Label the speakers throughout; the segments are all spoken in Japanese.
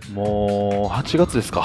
Speaker 1: もう8月ですか。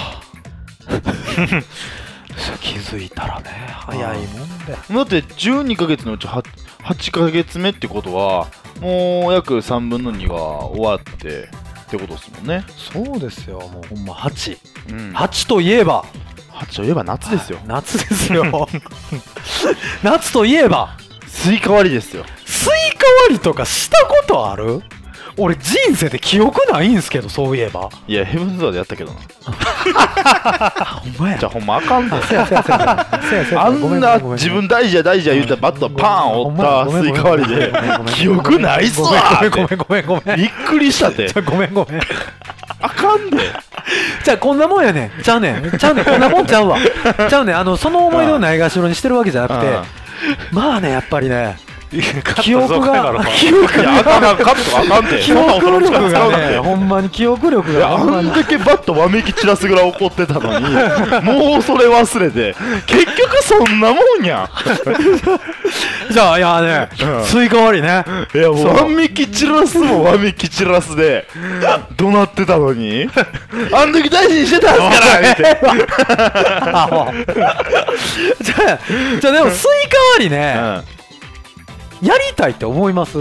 Speaker 2: 気づいたらね、早いもんで。
Speaker 1: だって12ヶ月のうち 8ヶ月目ってことはもう約3分の2が終わってってことですもんね。
Speaker 2: そうですよ、もうほんま8、
Speaker 1: うん、
Speaker 2: 8といえば
Speaker 1: 8といえば夏ですよ。
Speaker 2: 夏ですよ夏といえば
Speaker 1: スイカ割りですよ。
Speaker 2: スイカ割りとかしたことある？俺人生で記憶ないんすけど、そういえば。
Speaker 1: いやヘブンズワーでやったけどな。
Speaker 2: あ、ほんまや。
Speaker 1: じゃあほんまあかんで。
Speaker 2: せや
Speaker 1: あんな自分大事や大事や言うたらバットパン折ったスイカ割りで記憶ないっすわー
Speaker 2: ごめん
Speaker 1: びっくりしたて。
Speaker 2: ごめん
Speaker 1: あかんで。
Speaker 2: じゃあこんなもんやねん。ちゃうねんこんなもんちゃうわ。ちゃうねん、その思い出をないがしろにしてるわけじゃなくて、まあね、やっぱりね、記憶が
Speaker 1: いやあかんカットあかんで。
Speaker 2: 記憶力がね、ほんまに記憶力が
Speaker 1: あんだけバットわめき散らすぐらい怒ってたのにもうそれ忘れて結局そんなもんやん。
Speaker 2: じゃあ、いやね、スイカ割りね。
Speaker 1: いやもうわめき散らすもわめき散らすで怒鳴ってたのにあん時大事にしてたんすからって
Speaker 2: じゃあでもスイカ割りね、やりたいって思います？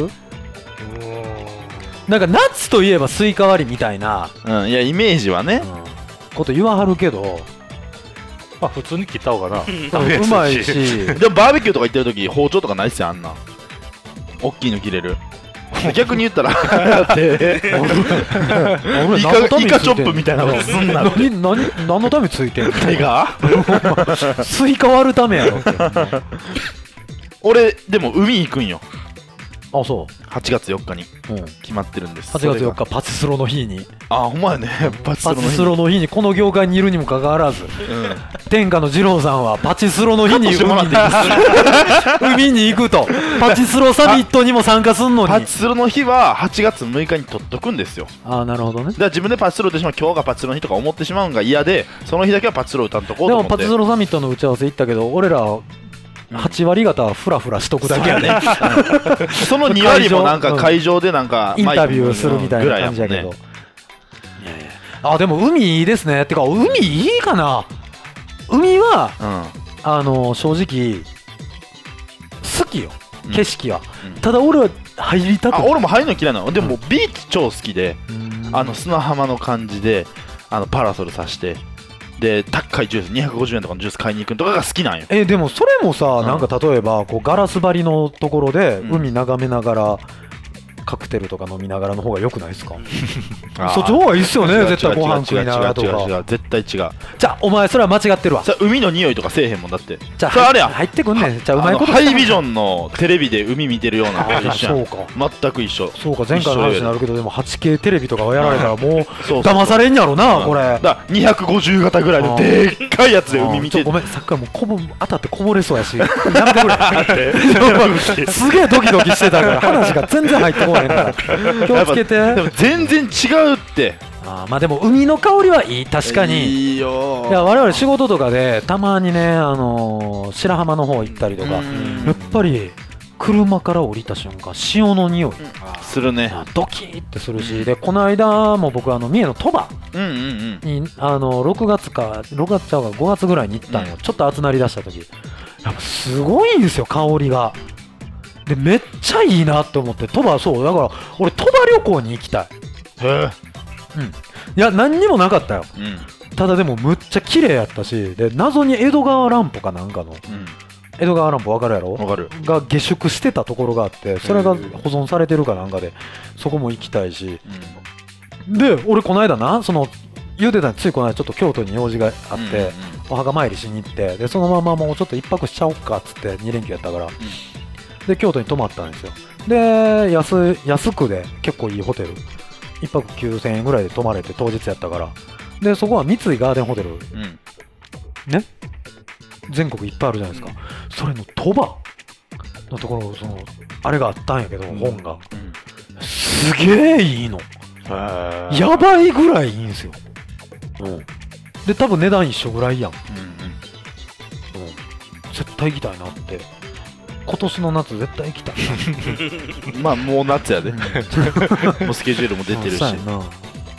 Speaker 2: なんか夏といえばスイカ割りみたいな、
Speaker 1: いやイメージはね、
Speaker 2: こと言わはるけど、
Speaker 3: まあ普通に切った方がな
Speaker 2: うまいし。
Speaker 1: でもバーベキューとか行ってる時包丁とかないっすよ。あんな大きいの切れる。逆に言ったらイカチョップみたいなことすんなって。
Speaker 2: 何のためについてんの？
Speaker 1: 手が
Speaker 2: スイカ割るためやろって。
Speaker 1: 俺でも海行くんよ。
Speaker 2: あ、そう。
Speaker 1: 8月4日に決まってるんです。
Speaker 2: 8月4日パチスロの日に。
Speaker 1: あ、ほんまやね。
Speaker 2: パチスロの日にこの業界にいるにもかかわらず、天下の二郎さんはパチスロの日に海に行くと、パチスロサミットにも参加すんのに。
Speaker 1: パチスロの日は8月6日に取っとくんですよ。
Speaker 2: ああ、なるほどね。
Speaker 1: だから自分でパチスロ打ってしまう、今日がパチスロの日とか思ってしまうんが嫌で、その日だけはパチスロ打たんとこうと思って。
Speaker 2: でもパチスロサミットの打ち合わせ行ったけど、俺ら8割方はフラフラしとくだけやね。
Speaker 1: その2割もなんか会場でなんか
Speaker 2: インタビューするみたいな感じやけど。あ、でも海いいですね。てか海いいかな。海は正直好きよ、景色は。ただ俺は入りたくない。
Speaker 1: 俺も入るの嫌いなの。でもビーチ超好きで、砂浜の感じでパラソルさしてで高いジュース250円とかのジュース買いに行くとかが好きなんよ。
Speaker 2: でもそれもさ、なんか例えばこうガラス張りのところで海眺めながらカクテルとか飲みながらの方が良くないですか？そっちの方がいいっすよね。絶対ご飯食いながらとか。
Speaker 1: 違う絶対違う。
Speaker 2: じゃあお前それは間違ってるわ。
Speaker 1: 海の匂いとかせえへんもんだって。
Speaker 2: じゃああれや入ってくんねん。じゃあうまいこと
Speaker 1: ハイビジョンのテレビで海見てるような感じじゃん。
Speaker 2: そうか、
Speaker 1: 全く一緒。
Speaker 2: そうか、前回の話になるけど、でも 8K テレビとかやられたらもう騙されんやろな、これ。
Speaker 1: だから250型ぐらいのでっかいやつで海見て。
Speaker 2: ごめん、さっきからもう当たってこぼれそうやし、やめてくれ。すげえドキドキしてたから話が全然入ってこないから。気をつけて。
Speaker 1: でも全然違うって。
Speaker 2: まあでも海の香りはいい。確かに
Speaker 1: いいよ。
Speaker 2: いや我々仕事とかでたまにね、白浜の方行ったりとか、やっぱり車から降りた瞬間潮の匂い
Speaker 1: するね。
Speaker 2: ドキーってするし、でこの間も僕三重の鳥羽に6月か5月ぐらいに行ったのよ。ちょっと暑なりだした時、やっぱすごいんですよ、香りが。でめっちゃいいなって思って。鳥羽、そうだから俺鳥羽旅行に行きたい。
Speaker 1: へえ。
Speaker 2: いや何にもなかったよ、ただでもむっちゃ綺麗やったし、で謎に江戸川乱歩かなんかの、江戸川乱歩分かるやろ。
Speaker 1: 分かる。
Speaker 2: が下宿してたところがあって、それが保存されてるかなんかでそこも行きたいし、で俺この間な、言うてたの、ついこの間ちょっと京都に用事があって、お墓参りしに行って、でそのままもうちょっと一泊しちゃおっかっつって2連休やったから、で京都に泊まったんですよ。で安くで結構いいホテル1泊9000円ぐらいで泊まれて、当日やったから。でそこは三井ガーデンホテル、ね、全国いっぱいあるじゃないですか。それの鳥羽のところ、あれがあったんやけど、本がすげえいいの。やばいぐらいいいんすよ。で多分値段一緒ぐらいやん。絶対行きたいなって。今年の夏絶対行きたいな。
Speaker 1: まあもう夏やで。もうスケジュールも出てるし。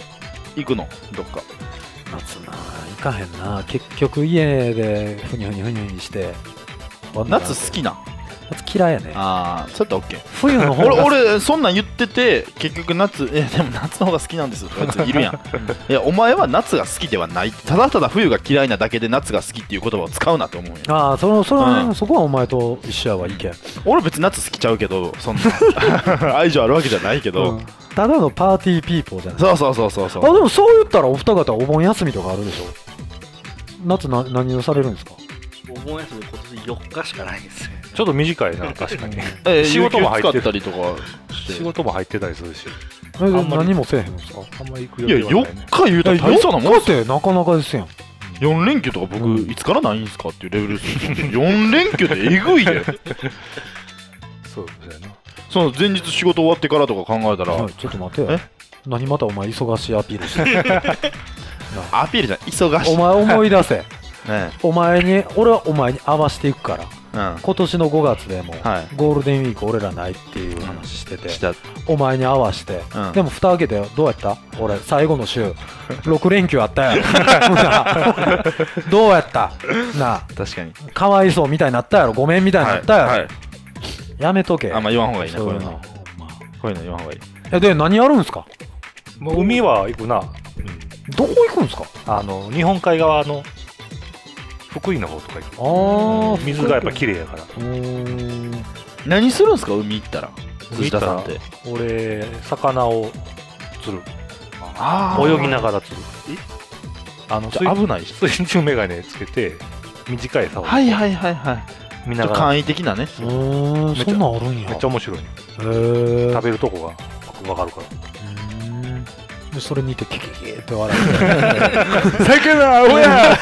Speaker 1: 行くのどっか。
Speaker 2: 夏な行かへんな。結局家でふにゃふにゃふにゃふにして
Speaker 1: 夏好きな。
Speaker 2: 夏嫌いやね。
Speaker 1: ああ、それって OK。
Speaker 2: 冬の方が
Speaker 1: 俺そんなん言ってて結局夏でも夏の方が好きなんですとかやついるやん。いやお前は夏が好きではない、ただただ冬が嫌いなだけで夏が好きっていう言葉を使うなと思うんや。
Speaker 2: ああ、それはね、
Speaker 1: うん
Speaker 2: そこはお前と一緒やわ、意見。
Speaker 1: 俺別に夏好きちゃうけど、そんな愛情あるわけじゃないけど、
Speaker 2: うんただのパーティーピーポーじゃない。
Speaker 1: そう
Speaker 2: あ、でもそう言ったらお二方お盆休みとかあるでしょ。夏何をされるんですか。
Speaker 4: お盆休み今年4日しかないんですよ。
Speaker 3: ちょっと短いな、確かに。
Speaker 1: 仕事も入ってたりとかして
Speaker 3: 仕事も入ってたりするし。
Speaker 2: え
Speaker 3: あんまり
Speaker 2: 何もせえへんんですか。
Speaker 3: あんまり行く
Speaker 1: いや4
Speaker 3: よりはないね。
Speaker 1: 日言うたら大層なもん
Speaker 2: 4
Speaker 1: っすよ。
Speaker 2: 日ってなかなかですやん。
Speaker 1: 4連休とか僕いつからないんすかっていうレベルですよ。4連休ってえぐいで。
Speaker 3: そうだよな。
Speaker 1: その前日仕事終わってからとか考えたら、
Speaker 2: はいちょっと待ってよ
Speaker 1: え。
Speaker 2: 何またお前忙しいアピールして
Speaker 1: アピールじゃん、忙しい
Speaker 2: お前思い出せ。
Speaker 1: ね。
Speaker 2: 俺はお前に合わしていくから。
Speaker 1: うん。
Speaker 2: 今年の5月でも、
Speaker 1: はい
Speaker 2: ゴールデンウィーク俺らないっていう話してて、
Speaker 1: した。
Speaker 2: お前に合わして、
Speaker 1: うん
Speaker 2: でも蓋開けてどうやった。俺最後の週6連休あったやろどうやったなあ。
Speaker 1: 確かに。
Speaker 2: かわいそうみたいになったやろ。ごめんみたいになったやろ、
Speaker 1: はい。
Speaker 2: やめとけ。
Speaker 1: あんま言わんほうがいいな、
Speaker 2: そういうの
Speaker 1: こういうの。こういうの言わんほうがいい。
Speaker 2: で何やるんすか。
Speaker 3: もう海は行くな。
Speaker 2: どこ行くんすか。
Speaker 3: 日本海側の福井の方とか行く。
Speaker 2: ああ、
Speaker 3: 水がやっぱ綺麗やから。
Speaker 1: 何するんすか、海行ったら。藤田さんって。
Speaker 3: 俺、魚を釣る。
Speaker 1: あ
Speaker 3: 泳ぎながら釣る。
Speaker 1: じゃあ危ないし。
Speaker 3: 水中メガネつけて、短い竿を
Speaker 1: はいはいはいはい。
Speaker 3: 見ながら。
Speaker 1: 簡易的なね。
Speaker 2: そんなんあるんや。
Speaker 3: めっちゃ面白いね。
Speaker 2: へー
Speaker 3: 食べるとこがわかるから。
Speaker 2: でそれ見てキキキって笑って
Speaker 1: 魚おや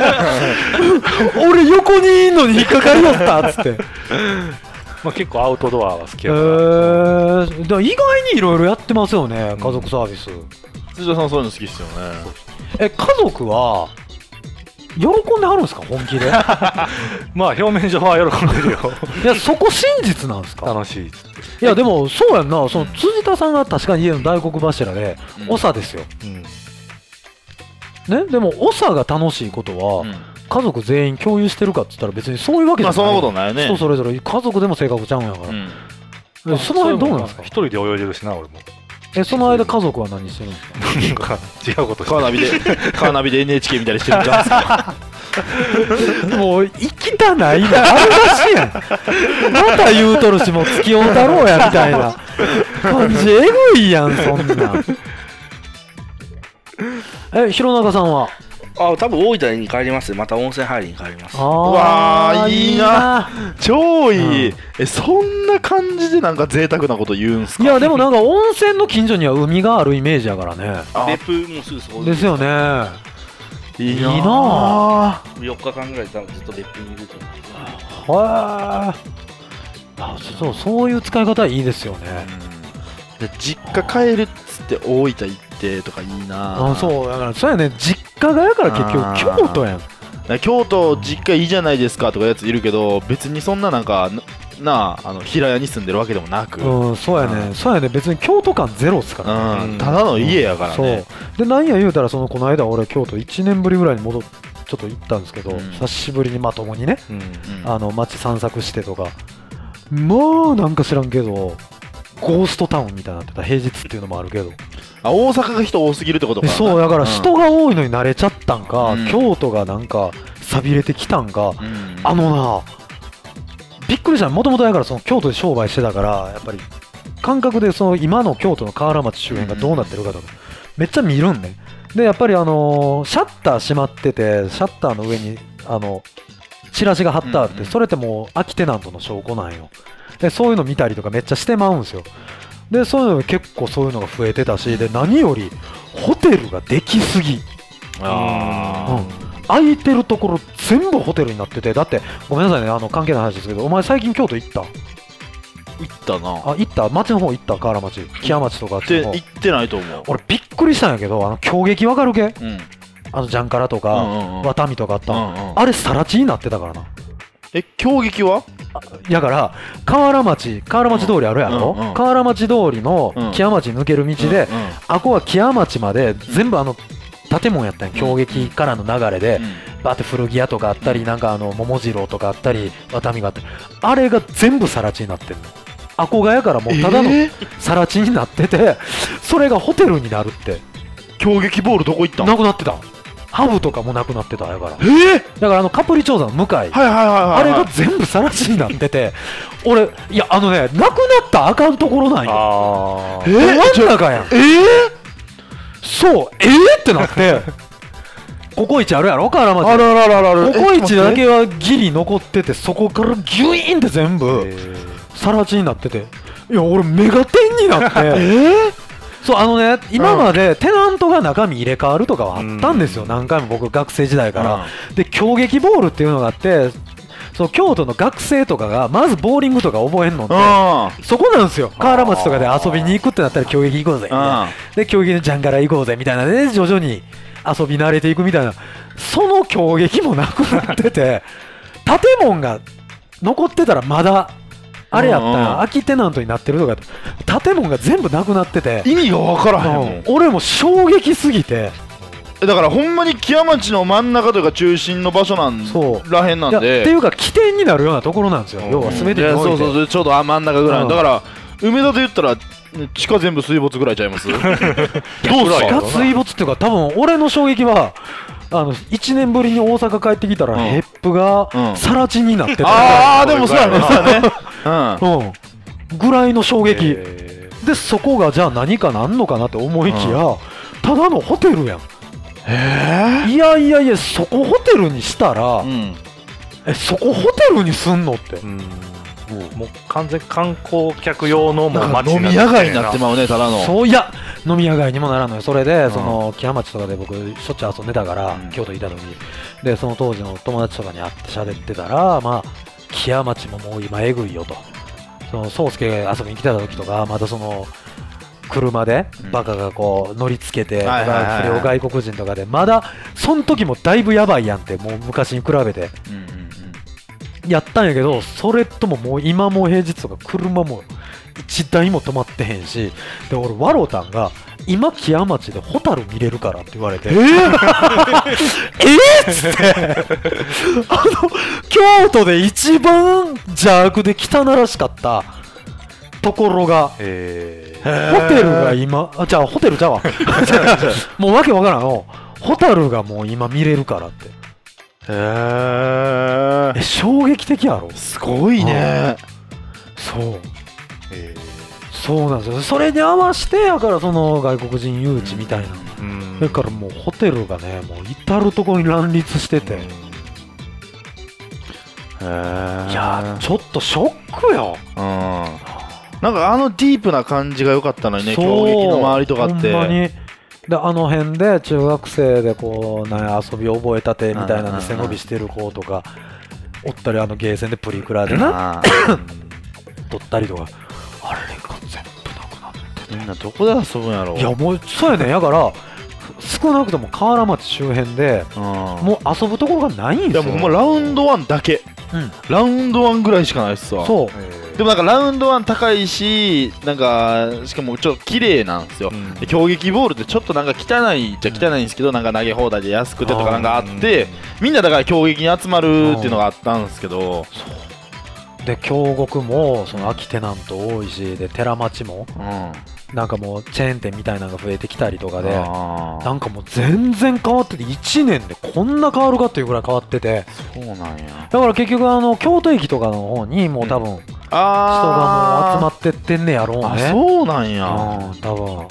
Speaker 2: 俺横にいんのに引っかかりよったっつって
Speaker 3: まあ結構アウトドアは好きやから。
Speaker 2: だから意外にいろいろやってますよね、家族サービス。
Speaker 1: 辻田さんそういうの好きっすよね。
Speaker 2: 家族は喜んではるんですか、本気で。
Speaker 3: まあ表面上は喜んでるよ。
Speaker 2: いや、そこ真実なんですか。
Speaker 3: 楽しいっつって。
Speaker 2: いやでもそうやんな、その辻田さんが確かに家の大黒柱で、長ですよ、ね。でも長が楽しいことは、家族全員共有してるかって言ったら別にそういうわけじゃない。
Speaker 1: まあそんなことないよね。
Speaker 2: 人それぞれ家族でも性格ちゃうんやから、でその辺どうなんですか。
Speaker 3: 一人で泳いでるしな、俺も。
Speaker 2: その間家族は何してるんですか。
Speaker 3: なんか違うことして
Speaker 1: カーナビで NHK 見たりしてるんじゃないですか。
Speaker 2: もう生きたないな、あるらしいやん。また言うとるし、もう月を太郎やみたいな感じ。えぐいやん、そんなん。弘中さんは。
Speaker 4: 多分大分に帰りますよ。また温泉入りに帰ります。
Speaker 1: うわーいいな、超いい、そんな感じでなんか贅沢なこと言うんすか。
Speaker 2: いやでもなんか温泉の近所には海があるイメージやからね。
Speaker 4: 別府もすぐそこ
Speaker 2: ですよね。
Speaker 1: いい
Speaker 2: いいな
Speaker 1: あ。
Speaker 4: 4日間ぐらい多分ずっと別府にいると思う。
Speaker 2: はい。そういう使い方いいですよね。
Speaker 1: で実家帰るっつって大分行ってとかいいな。
Speaker 2: そうだから、そうやね、実家がやから結局京都やん。
Speaker 1: 京都実家いいじゃないですかとかやついるけど、別にそんななんか平屋に住んでるわけでもなく、
Speaker 2: そうやね、そうやね、別に京都感ゼロっすからね。
Speaker 1: ただの家やからね。
Speaker 2: そうで、なんや言うたら、この間俺京都1年ぶりぐらいにちょっと行ったんですけど、久しぶりにまともにね、街散策してとか、もうなんか知らんけどゴーストタウンみたいになってた。平日っていうのもあるけど、
Speaker 1: 大阪が人多すぎるってことか。
Speaker 2: そうだから人が多いのに慣れちゃったんか、京都がなんか寂れてきたんか、びっくりした。もともとだから京都で商売してたから、やっぱり感覚で今の京都の河原町周辺がどうなってるかとかめっちゃ見るんね。でやっぱりシャッター閉まってて、シャッターの上にチラシが貼ってあって、それってもう空きテナントの証拠なんよ。でそういうの見たりとかめっちゃしてまうんですよ。でそういうの結構そういうのが増えてたし、で何よりホテルができすぎ。空いてるところ全部ホテルになってて、だってごめんなさいね、関係ない話ですけど、お前最近京都行った？
Speaker 1: 行ったな。
Speaker 2: 行った？町の方行った？河原町、木屋町とかって
Speaker 1: 行ってないと思う。
Speaker 2: 俺びっくりしたんやけど、京劇わかるけ？ジャンカラとかワタミとかあった、あれ更地になってたからな。
Speaker 1: 京劇は？
Speaker 2: やから河原町通りあるやろ、
Speaker 1: うんうん
Speaker 2: 河原町通りの
Speaker 1: うん
Speaker 2: 木屋町抜ける道で、
Speaker 1: うんうん
Speaker 2: あこは木屋町まで全部建物やったんや、京劇からの流れで、バーって古着屋とかあったり、なんか桃次郎とかあったり、ワタミがあったり、あれが全部更地になってんの。あこがやからもうただの更地になってて、それがホテルになるって。
Speaker 1: 競撃ボールどこ行ったん？
Speaker 2: なくなってた。ハブとかもなくなってたやから。だからカプリチョーザの向かい、
Speaker 1: はいはいはいはい、
Speaker 2: あれが全部更地になってて、俺いやなくなったらあかんところなんよ。真ん中やん。そうってなってココイチあるやろ河原町。
Speaker 1: あるあるあるある。
Speaker 2: ココイチだけはギリ残ってて、そこからギュイーンって全部更地になってて、いや俺メガテンになってそう今までテナントが中身入れ替わるとかはあったんですよ、何回も僕学生時代から、で競撃ボールっていうのがあって、そう京都の学生とかがまずボーリングとか覚えんのってそこなんですよ。河原町とかで遊びに行くってなったら競技行こうぜみたいな、で競技のジャンガラ行こうぜみたいなで徐々に遊び慣れていくみたいな、その競技もなくなってて建物が残ってたらまだあれやったら空きテナントになってるとか、建物が全部なくなってて
Speaker 1: 意味が分からへんもん。
Speaker 2: 俺も衝撃すぎて、
Speaker 1: だからほんまに木屋町の真ん中というか中心の場所なんらへんなんで、
Speaker 2: っていうか起点になるようなところなんですよ、要は全てにおいて。
Speaker 1: そうそう、ちょうど真ん中ぐらい、だから梅田で言ったら地下全部水没ぐらいちゃいます？どうすか？
Speaker 2: 水没っていうか、多分俺の衝撃は1年ぶりに大阪帰ってきたらヘップが更地になってた、
Speaker 1: ああでもそうやね
Speaker 2: ぐらいの衝撃で、そこがじゃあ何かなんのかなって思いきや、ただのホテルやん。いやいやいや、そこホテルにしたら、そこホテルにすんのって、
Speaker 3: もう完全観光客用のもう街
Speaker 1: 飲み屋街になってまうね、ただの。
Speaker 2: そういや飲み屋街にもならんのよ。それで木屋町とかで僕しょっちゅう遊んでたから、京都いた時で、その当時の友達とかに会って喋ってたら、まあ木屋町ももう今えぐいよと。宗介が遊びに来てた時とか、また車でバカがこう乗りつけて、不良外国人とかで、まだその時もだいぶやばいやんって、もう昔に比べてやったんやけど、それとももう今も平日とか車も一台も止まってへんし、で俺ワロタンが今木屋町でホタル見れるからって言われて、っつって京都で一番邪悪で汚らしかったところが、ホテルが今じゃあホテルちゃうわもうわけわからんの、ホタルがもう今見れるからって。衝撃的やろ。
Speaker 1: すごいね。
Speaker 2: そうなんですよ。それに合わせてやから外国人誘致みたいな、だからもうホテルがね、もう至る所に乱立してて、いやちょっとショックよ。
Speaker 1: なんかディープな感じが良かったのにね、競技の周りとかって。ほんまに
Speaker 2: で辺で中学生でこう遊び覚えたてみたいなの背伸びしてる子とかおったり、ゲーセンでプリクラでな撮ったりとか、あれが全部なくなってて、
Speaker 1: みんなどこで遊ぶんやろ。
Speaker 2: いやもうそうやねん。やから少なくとも河原町周辺でもう遊ぶところがないんですよ。
Speaker 1: いやもうラウンドワンだけ、ラウンドワンぐらいしかないっすわ。そうでもなんかラウンドワン高いし、なんかしかもちょっと綺麗なんですよ。競技ボールってちょっとなんか汚いっちゃ汚いんですけど、なんか投げ放題で安くてとかなんかあって、みんなだから競技に集まるっていうのがあったんですけど、
Speaker 2: で京極も空きテナント多いし、で寺町もなんかもうチェーン店みたいなのが増えてきたりとかで、なんかもう全然変わってて、1年でこんな変わるかっていうぐらい変わってて。
Speaker 1: そうなんや。
Speaker 2: だから結局京都駅とかの方にもう多分人がもう集まってってんねやろうね。
Speaker 1: そうなんや。
Speaker 2: 多分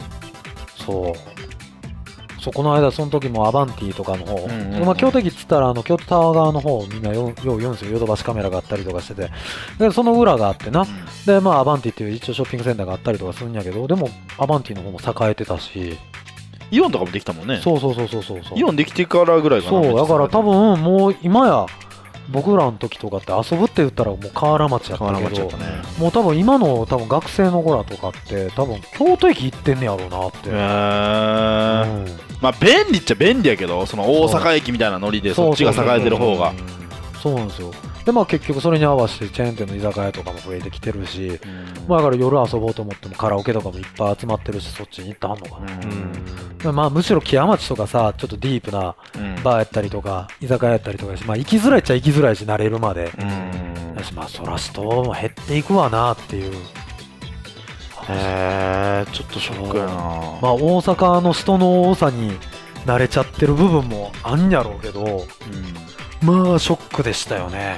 Speaker 2: この間その時もアバンティとかの方、京都駅っつったら京都タワー側の方みんなよう言うんですよ。ヨドバシカメラがあったりとかしてて、でその裏があってな、でまあアバンティっていう一応ショッピングセンターがあったりとかするんやけど、でもアバンティの方も栄えてたし、
Speaker 1: イオンとかもできたもんね。
Speaker 2: そう
Speaker 1: イオンできてからぐらいかな。
Speaker 2: そうだから多分もう今や僕らの時とかって遊ぶって言ったらもう河原町やったけど、もう多分今の学生の子らとかって多分京都駅行ってんねやろうなって。ま
Speaker 1: あ便利っちゃ便利やけど、その大阪駅みたいなノリでそっちが栄えてる方が。
Speaker 2: そうなんですよ。でまあ結局それに合わせてチェーン店の居酒屋とかも増えてきてるし、まあだから夜遊ぼうと思ってもカラオケとかもいっぱい集まってるし、そっちに行ったはんのかな。まあむしろ木屋町とかさ、ちょっとディープなバーやったりとか居酒屋やったりとかし、まあ行きづらいっちゃ行きづらいし慣れるまで、まあそら人も減っていくわなっていう。
Speaker 1: ちょっとショックやな。
Speaker 2: まあ大阪の人の多さに慣れちゃってる部分もあんやろうけど、まあショックでしたよね。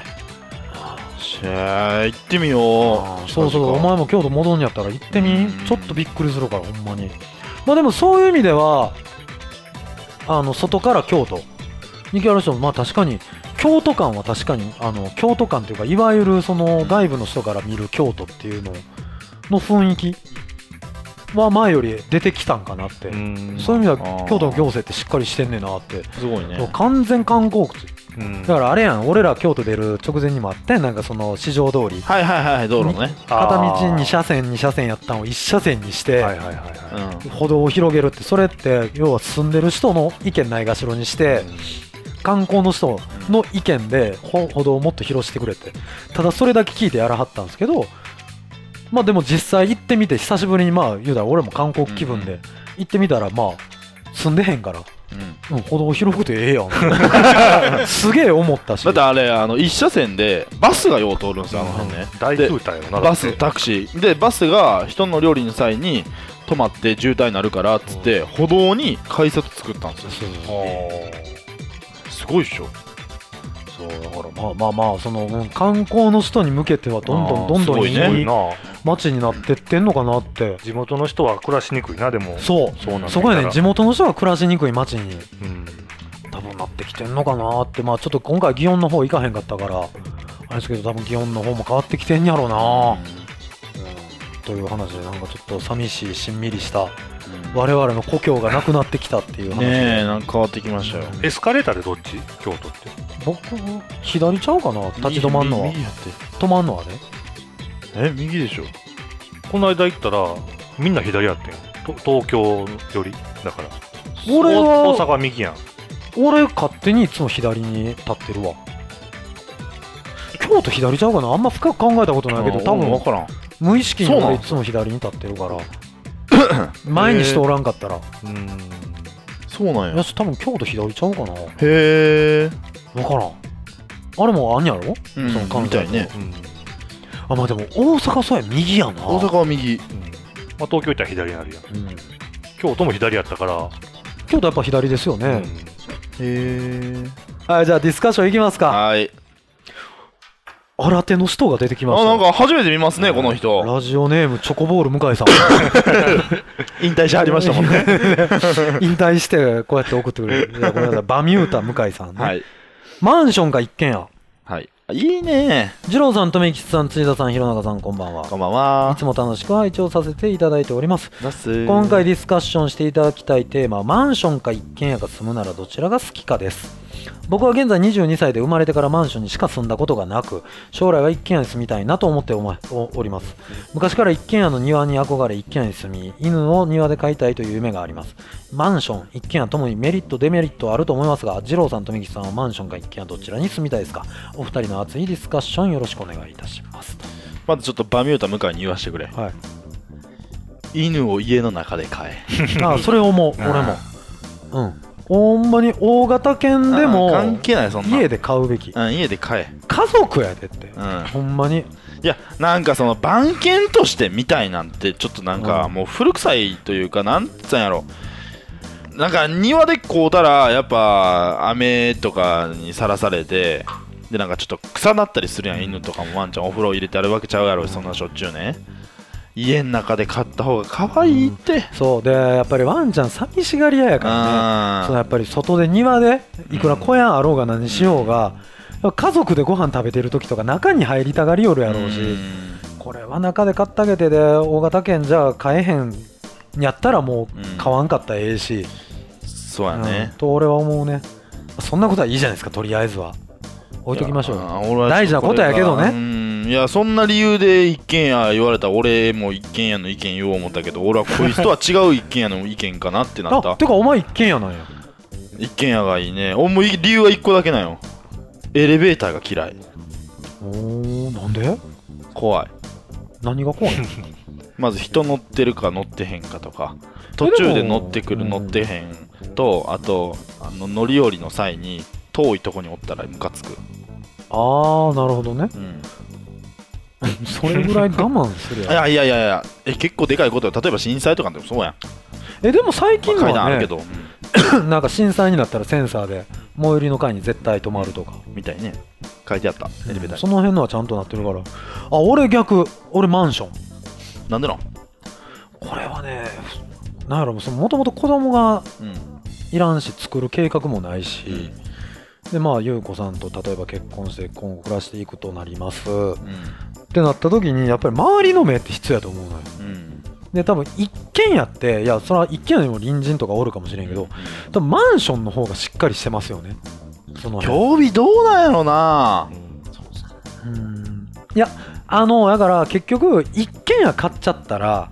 Speaker 1: 行ってみよう。
Speaker 2: そうそう、お前も京都戻んやったら行ってみ。ちょっとびっくりするからほんまに。まあでもそういう意味では外から京都に来る人もまあ確かに京都感は確かに京都感というか、いわゆるその外部の人から見る京都っていうの雰囲気は前より出てきたんかなって。そういう意味では京都の行政ってしっかりしてんねんなって。
Speaker 1: すごいね。
Speaker 2: 完全観光地。だからあれやん、俺ら京都出る直前にもあってん、なんかその四条通り、
Speaker 1: はいはいはい、道路ね、
Speaker 2: 片道2車線やったのを1車線にして歩道を広げるって、それって要は住んでる人の意見ないがしろにして、観光の人の意見で歩道をもっと広してくれって、ただそれだけ聞いてやらはったんですけど、まあでも実際行ってみて久しぶりに、まあ言うたら俺も観光気分で行ってみたら、まあ住んでへんから歩道広くてええやんすげえ思ったし。
Speaker 1: だってあれ1車線でバスがよう通るんですよ、あの辺ね。
Speaker 3: 大渋滞よな。
Speaker 1: バスタクシーで、バスが人の料理の際に止まって渋滞になるからっつって歩道に改札作ったんですよ。すごいっしょ。
Speaker 2: そうだからまあその観光の人に向けてはどんどんいい街になってってんのかなって。
Speaker 3: 地元の人は暮らしにくいな。でも
Speaker 2: そこやね、地元の人が暮らしにくい街に多分なってきてんのかなって。まあちょっと今回祇園の方行かへんかったからあれですけど、多分祇園の方も変わってきてんやろうな、という話で、なんかちょっと寂しいしんみりした我々の故郷がなくなってきたっていう話
Speaker 1: ねえ、なんか変わってきましたよ。
Speaker 3: エスカレーターでどっち？京都って。
Speaker 2: 僕左ちゃうかな、立ち止まんのは。
Speaker 1: 右やって。
Speaker 2: 止まんのはね。
Speaker 1: 右でしょ。
Speaker 3: この間行ったらみんな左やってん。東京よりだから。
Speaker 2: 俺は
Speaker 3: 大阪は右やん。
Speaker 2: 俺勝手にいつも左に立ってるわ。京都左ちゃうかな、あんま深く考えたことないけど、多分
Speaker 1: 分からん。
Speaker 2: 無意識に俺いつも左に立ってるから前にしておらんかったら。
Speaker 1: そうなんや。
Speaker 2: いや多分京都左ちゃうかな。
Speaker 1: へえ。
Speaker 2: 分からん。あれもあんやろ、その関西ね。あ、まあでも大阪そうや、右やな。
Speaker 1: 大阪は右。
Speaker 3: まあ東京行ったら左になるやん。京都も左やったから。
Speaker 2: 京都やっぱ左ですよね。
Speaker 1: へえ。
Speaker 2: はい、じゃあディスカッションいきますか。
Speaker 1: はい。
Speaker 2: 新手の人が出てきました。
Speaker 1: なんか初めて見ますね、この人。
Speaker 2: ラジオネームチョコボール向井さん
Speaker 1: 引退しはりましたもんね
Speaker 2: 引退してこうやって送ってくれる。ごめんなさい、バミュータ向井さんね、
Speaker 1: はい。
Speaker 2: マンションか一軒家。
Speaker 1: はい。いいね。
Speaker 2: 二郎さん、富吉さん、辻田さん、弘中さん、こんばんは。
Speaker 1: こんばんは。
Speaker 2: いつも楽しく拝聴させていただいております。今回ディスカッションしていただきたいテーマは、マンションか一軒家が住むならどちらが好きかです。僕は現在22歳で生まれてからマンションにしか住んだことがなく、将来は一軒家に住みたいなと思っております。昔から一軒家の庭に憧れ一軒家に住み、犬を庭で飼いたいという夢があります。マンション、一軒家ともにメリットデメリットあると思いますが、二郎さんと富吉さんはマンションか一軒家どちらに住みたいですか。お二人の熱いディスカッションよろしくお願いいたします。
Speaker 1: まずちょっとバミュータ向井に言わせてくれ。
Speaker 2: はい、
Speaker 1: 犬を家の中で飼え。
Speaker 2: ああ、それ思う。俺もほんまに大型犬でも
Speaker 1: 関係ない、そんな
Speaker 2: 家で飼うべき。
Speaker 1: 家で飼え。
Speaker 2: 家族やでって、ほんまに。
Speaker 1: いや、なんかその番犬として見たいなんてちょっとなんかもう古臭いというか、なんつうんやろ、なんか庭で飼うたらやっぱ雨とかにさらされて、でなんかちょっと草なったりするやん。犬とかもワンちゃんお風呂入れてあるわけちゃうやろ、そんなしょっちゅうね。家の中で飼った方が可愛いって、
Speaker 2: そうで、やっぱりワンちゃん寂しがり屋やからね。そのやっぱり外で庭でいくら小屋あろうが何しようが、家族でご飯食べてる時とか中に入りたがりよるやろうし、これは中で買ってあげて、で大型犬じゃ買えへんやったらもう買わんかったらええし、
Speaker 1: そうやね、
Speaker 2: と俺は思うね。そんなことはいいじゃないですか、とりあえずは置いときましょう。大事なことやけどね。
Speaker 1: いや、そんな理由で一軒家言われたら俺も一軒家の意見言おう思ったけど、俺はこいつとは違う一軒家の意見かなってなった。
Speaker 2: てかお前一軒家なんや。
Speaker 1: 一軒家がいいね。もう理由は一個だけなんよ。 エレベーターが嫌い。
Speaker 2: なんで？
Speaker 1: 怖い。
Speaker 2: 何が怖いの？
Speaker 1: まず人乗ってるか乗ってへんかとか、途中で乗ってくる乗ってへんと、あと乗り降りの際に遠いとこにおったらムカつく。
Speaker 2: ああ、なるほどね。それぐらい我慢するやん。
Speaker 1: いや結構でかいことよ。例えば震災とかでもそうやん。
Speaker 2: でも最近
Speaker 1: 階段
Speaker 2: はね、
Speaker 1: あるけど、
Speaker 2: なんか震災になったらセンサーで最寄りの階に絶対止まるとか
Speaker 1: みたいね書いてあったエレベーターに。
Speaker 2: その辺のはちゃんとなってるから。俺逆、俺マンション。
Speaker 1: なんでなん？
Speaker 2: これはね、なんやろ、もともと子供がいらんし作る計画もないし、でまあ優子さんと例えば結婚して今後暮らしていくとなります、ってなった時にやっぱり周りの目って必要やと思うのよ。で多分一軒家って、いやそれは一軒家にも隣人とかおるかもしれんけど、多分マンションの方がしっかりしてますよね。その
Speaker 1: 興味どうなんやろな。
Speaker 2: いやだから結局一軒家買っちゃったら、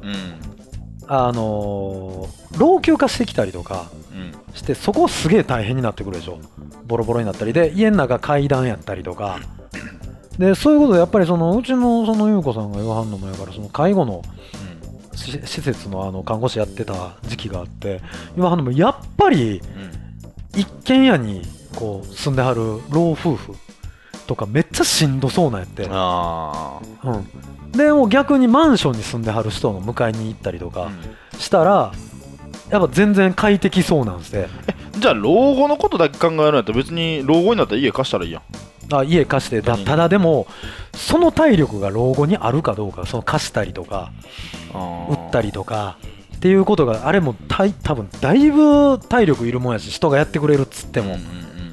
Speaker 2: 老朽化してきたりとかして、そこすげえ大変になってくるでしょ。ボロボロになったりで、家の中階段やったりとかで、そういうことでやっぱりうちのその優子さんが言わはんのもやから、その介護の施設の看護師やってた時期があって、言わはんのもやっぱり一軒家にこう住んではる老夫婦とかめっちゃしんどそうなんやって。でも逆にマンションに住んではる人の迎えに行ったりとかしたら、やっぱ全然快適そうなんですね。
Speaker 1: じゃあ老後のことだけ考えるんやったら別に老後になったら家貸したらいいやん。
Speaker 2: 家貸してただでもその体力が老後にあるかどうか、その貸したりとか売ったりとかっていうことが、あれも多分だいぶ体力いるもんやし、人がやってくれるっつっても、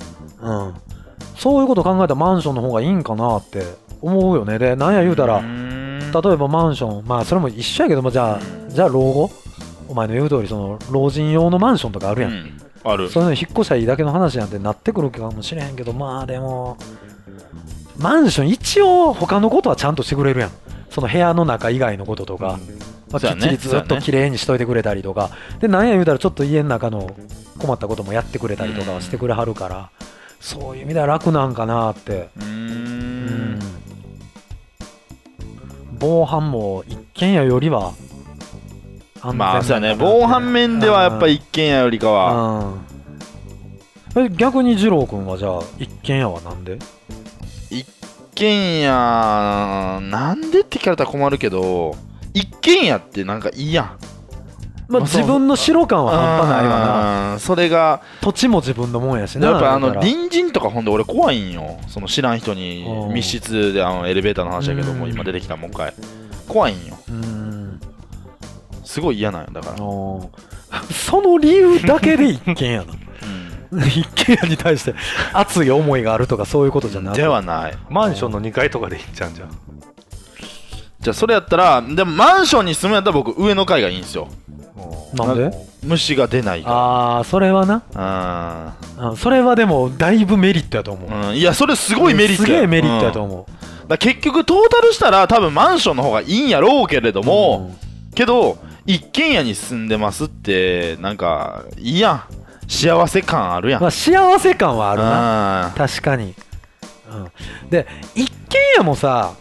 Speaker 2: そういうこと考えたらマンションの方がいいんかなって思うよね。でなんや言うたら、例えばマンション、まあそれも一緒やけども、じゃあ老後、お前の言う通りその老人用のマンションとかあるやん、
Speaker 1: ある。
Speaker 2: そういうの引っ越したらいいだけの話なんてなってくるかもしれへんけど、まあでもマンション一応他のことはちゃんとしてくれるやん。その部屋の中以外のこととか、きっちりずっと綺麗にしといてくれたりとかで、なんや言うたらちょっと家の中の困ったこともやってくれたりとかはしてくれはるから、そういう意味では楽なんかなって。防犯も一軒家よりは安全。
Speaker 1: まあそうやね、防犯面ではやっぱり一軒家よりかは。
Speaker 2: 逆に二郎君はじゃあ一軒家はなんで？
Speaker 1: 一軒家なんでって聞かれたら困るけど、一軒家ってなんかいいやん。
Speaker 2: まあ自分の城感は半端ないわな。
Speaker 1: それが
Speaker 2: 土地も自分のもんやしな。
Speaker 1: やっぱ隣人とかほんで俺怖いんよ。その知らん人に密室でエレベーターの話やけども、今出てきたもう一回怖いんよ。すごい嫌なんよ。だから
Speaker 2: その理由だけで一軒家な一軒家に対して熱い思いがあるとかそういうことじゃなくて。
Speaker 1: ではない。
Speaker 3: マンションの2階とかでいいんちゃうんじゃん。
Speaker 1: じゃあそれやったら、でもマンションに住むんやったら僕上の階がいいんですよ。
Speaker 2: なんで？
Speaker 1: 虫が出ないから。
Speaker 2: それはな。それはでもだいぶメリットやと思う。
Speaker 1: いやそれすごいメリットや。
Speaker 2: すげえメリットやと思う。
Speaker 1: だ結局トータルしたら多分マンションの方がいいんやろうけれども、けど一軒家に住んでますってなんかいいやん。幸せ感あるやん。
Speaker 2: まあ幸せ感はあるな。確かに。で一軒家もさ、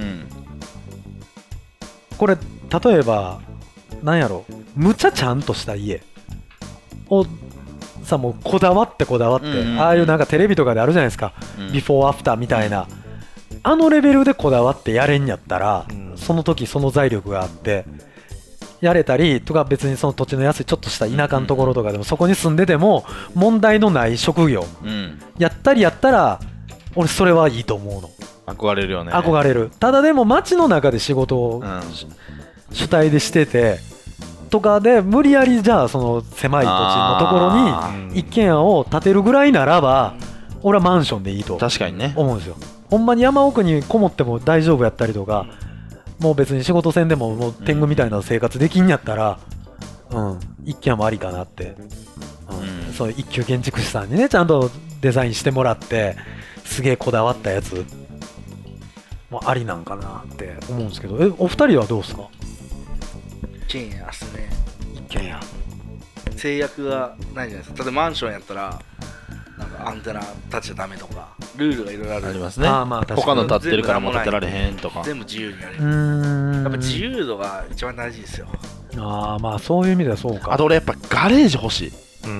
Speaker 2: これ例えばなんやろ、むちゃちゃんとした家をさ、もうこだわって、ああいうなんかテレビとかであるじゃないですか、ビフォーアフターみたいな、あのレベルでこだわってやれんやったら、その時その財力があってやれたりとか、別にその土地の安いちょっとした田舎のところとかでもそこに住んでても問題のない職業やったら、俺それはいいと思うの。
Speaker 1: 憧れるよね。
Speaker 2: 憧れる。ただでも街の中で仕事を主体でしててとかで、無理やりじゃあその狭い土地のところに一軒家を建てるぐらいならば、俺はマンションでいいと
Speaker 1: 確かにね
Speaker 2: 思うんですよ。ほんまに山奥にこもっても大丈夫やったりとか、もう別に仕事せんでももう天狗みたいな生活できんやったら、一軒家もありかなって、そう一級建築士さんにねちゃんとデザインしてもらってすげえこだわったやつもありなんかなって思うんですけど、お二人はどうですか？
Speaker 4: 一軒家っすね。
Speaker 2: 一軒家
Speaker 4: 制約がないじゃないですか。例えばマンションやったらなんかアンテナ立っちゃダメとかルールがいろいろある。
Speaker 1: ありますね。
Speaker 2: まあ確かに
Speaker 1: 他の立ってるからもう立てられへんとか。
Speaker 4: 全部自由にやれる。やっぱ自由度が一番大事ですよ。
Speaker 2: ああまあそういう意味ではそうか。
Speaker 1: あと俺やっぱガレージ欲しい。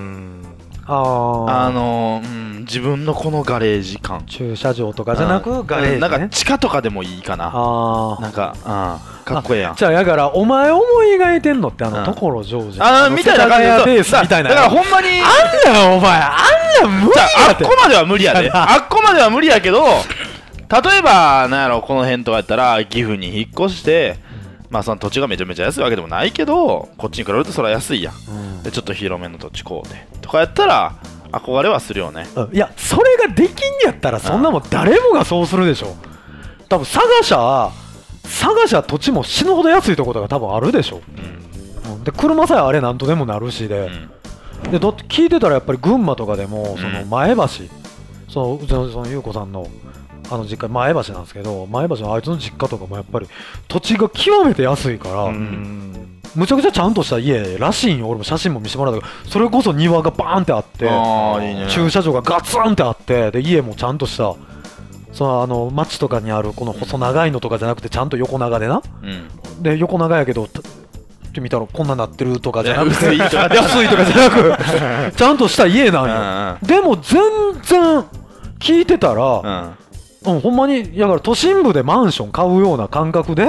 Speaker 1: 自分のこのガレージ感。
Speaker 2: 駐車場とかじゃなくガレージ、ね、
Speaker 1: なんか地下とかでもいいかな。なんかかっこええやん。
Speaker 2: じゃあやからお前思い描いてんのって所ジョージ
Speaker 1: みたいな感じで
Speaker 2: みたいな。
Speaker 1: だからほんまに
Speaker 2: あんなんお前無理やって。
Speaker 1: あっこまでは無理やで。あっこまでは無理やけど、例えばなんやろこの辺とかやったら岐阜に引っ越して。まあその土地がめちゃめちゃ安いわけでもないけど、こっちに比べるとそれは安いやん、でちょっと広めの土地こうでとかやったら憧れはするよね。
Speaker 2: いやそれができんやったらそんなもん誰もがそうするでしょ。多分佐賀市土地も死ぬほど安いところが多分あるでしょ、で車さえあれなんとでもなるしで、だって聞いてたらやっぱり群馬とかでもその前橋、その優子さんの実家前橋なんですけど、前橋のあいつの実家とかもやっぱり土地が極めて安いから、むちゃくちゃちゃんとした家らしいんよ。俺も写真も見せてもらったけど、それこそ庭がバーンってあって、いいね、駐車場がガツンってあって、で家もちゃんとしたその町とかにあるこの細長いのとかじゃなくてちゃんと横長でな、で横長やけどって見たらこんななってるとかじゃなくて安いとかじゃなくちゃんとした家なんよ。でも全然聞いてたら、ほんまにだから都心部でマンション買うような感覚で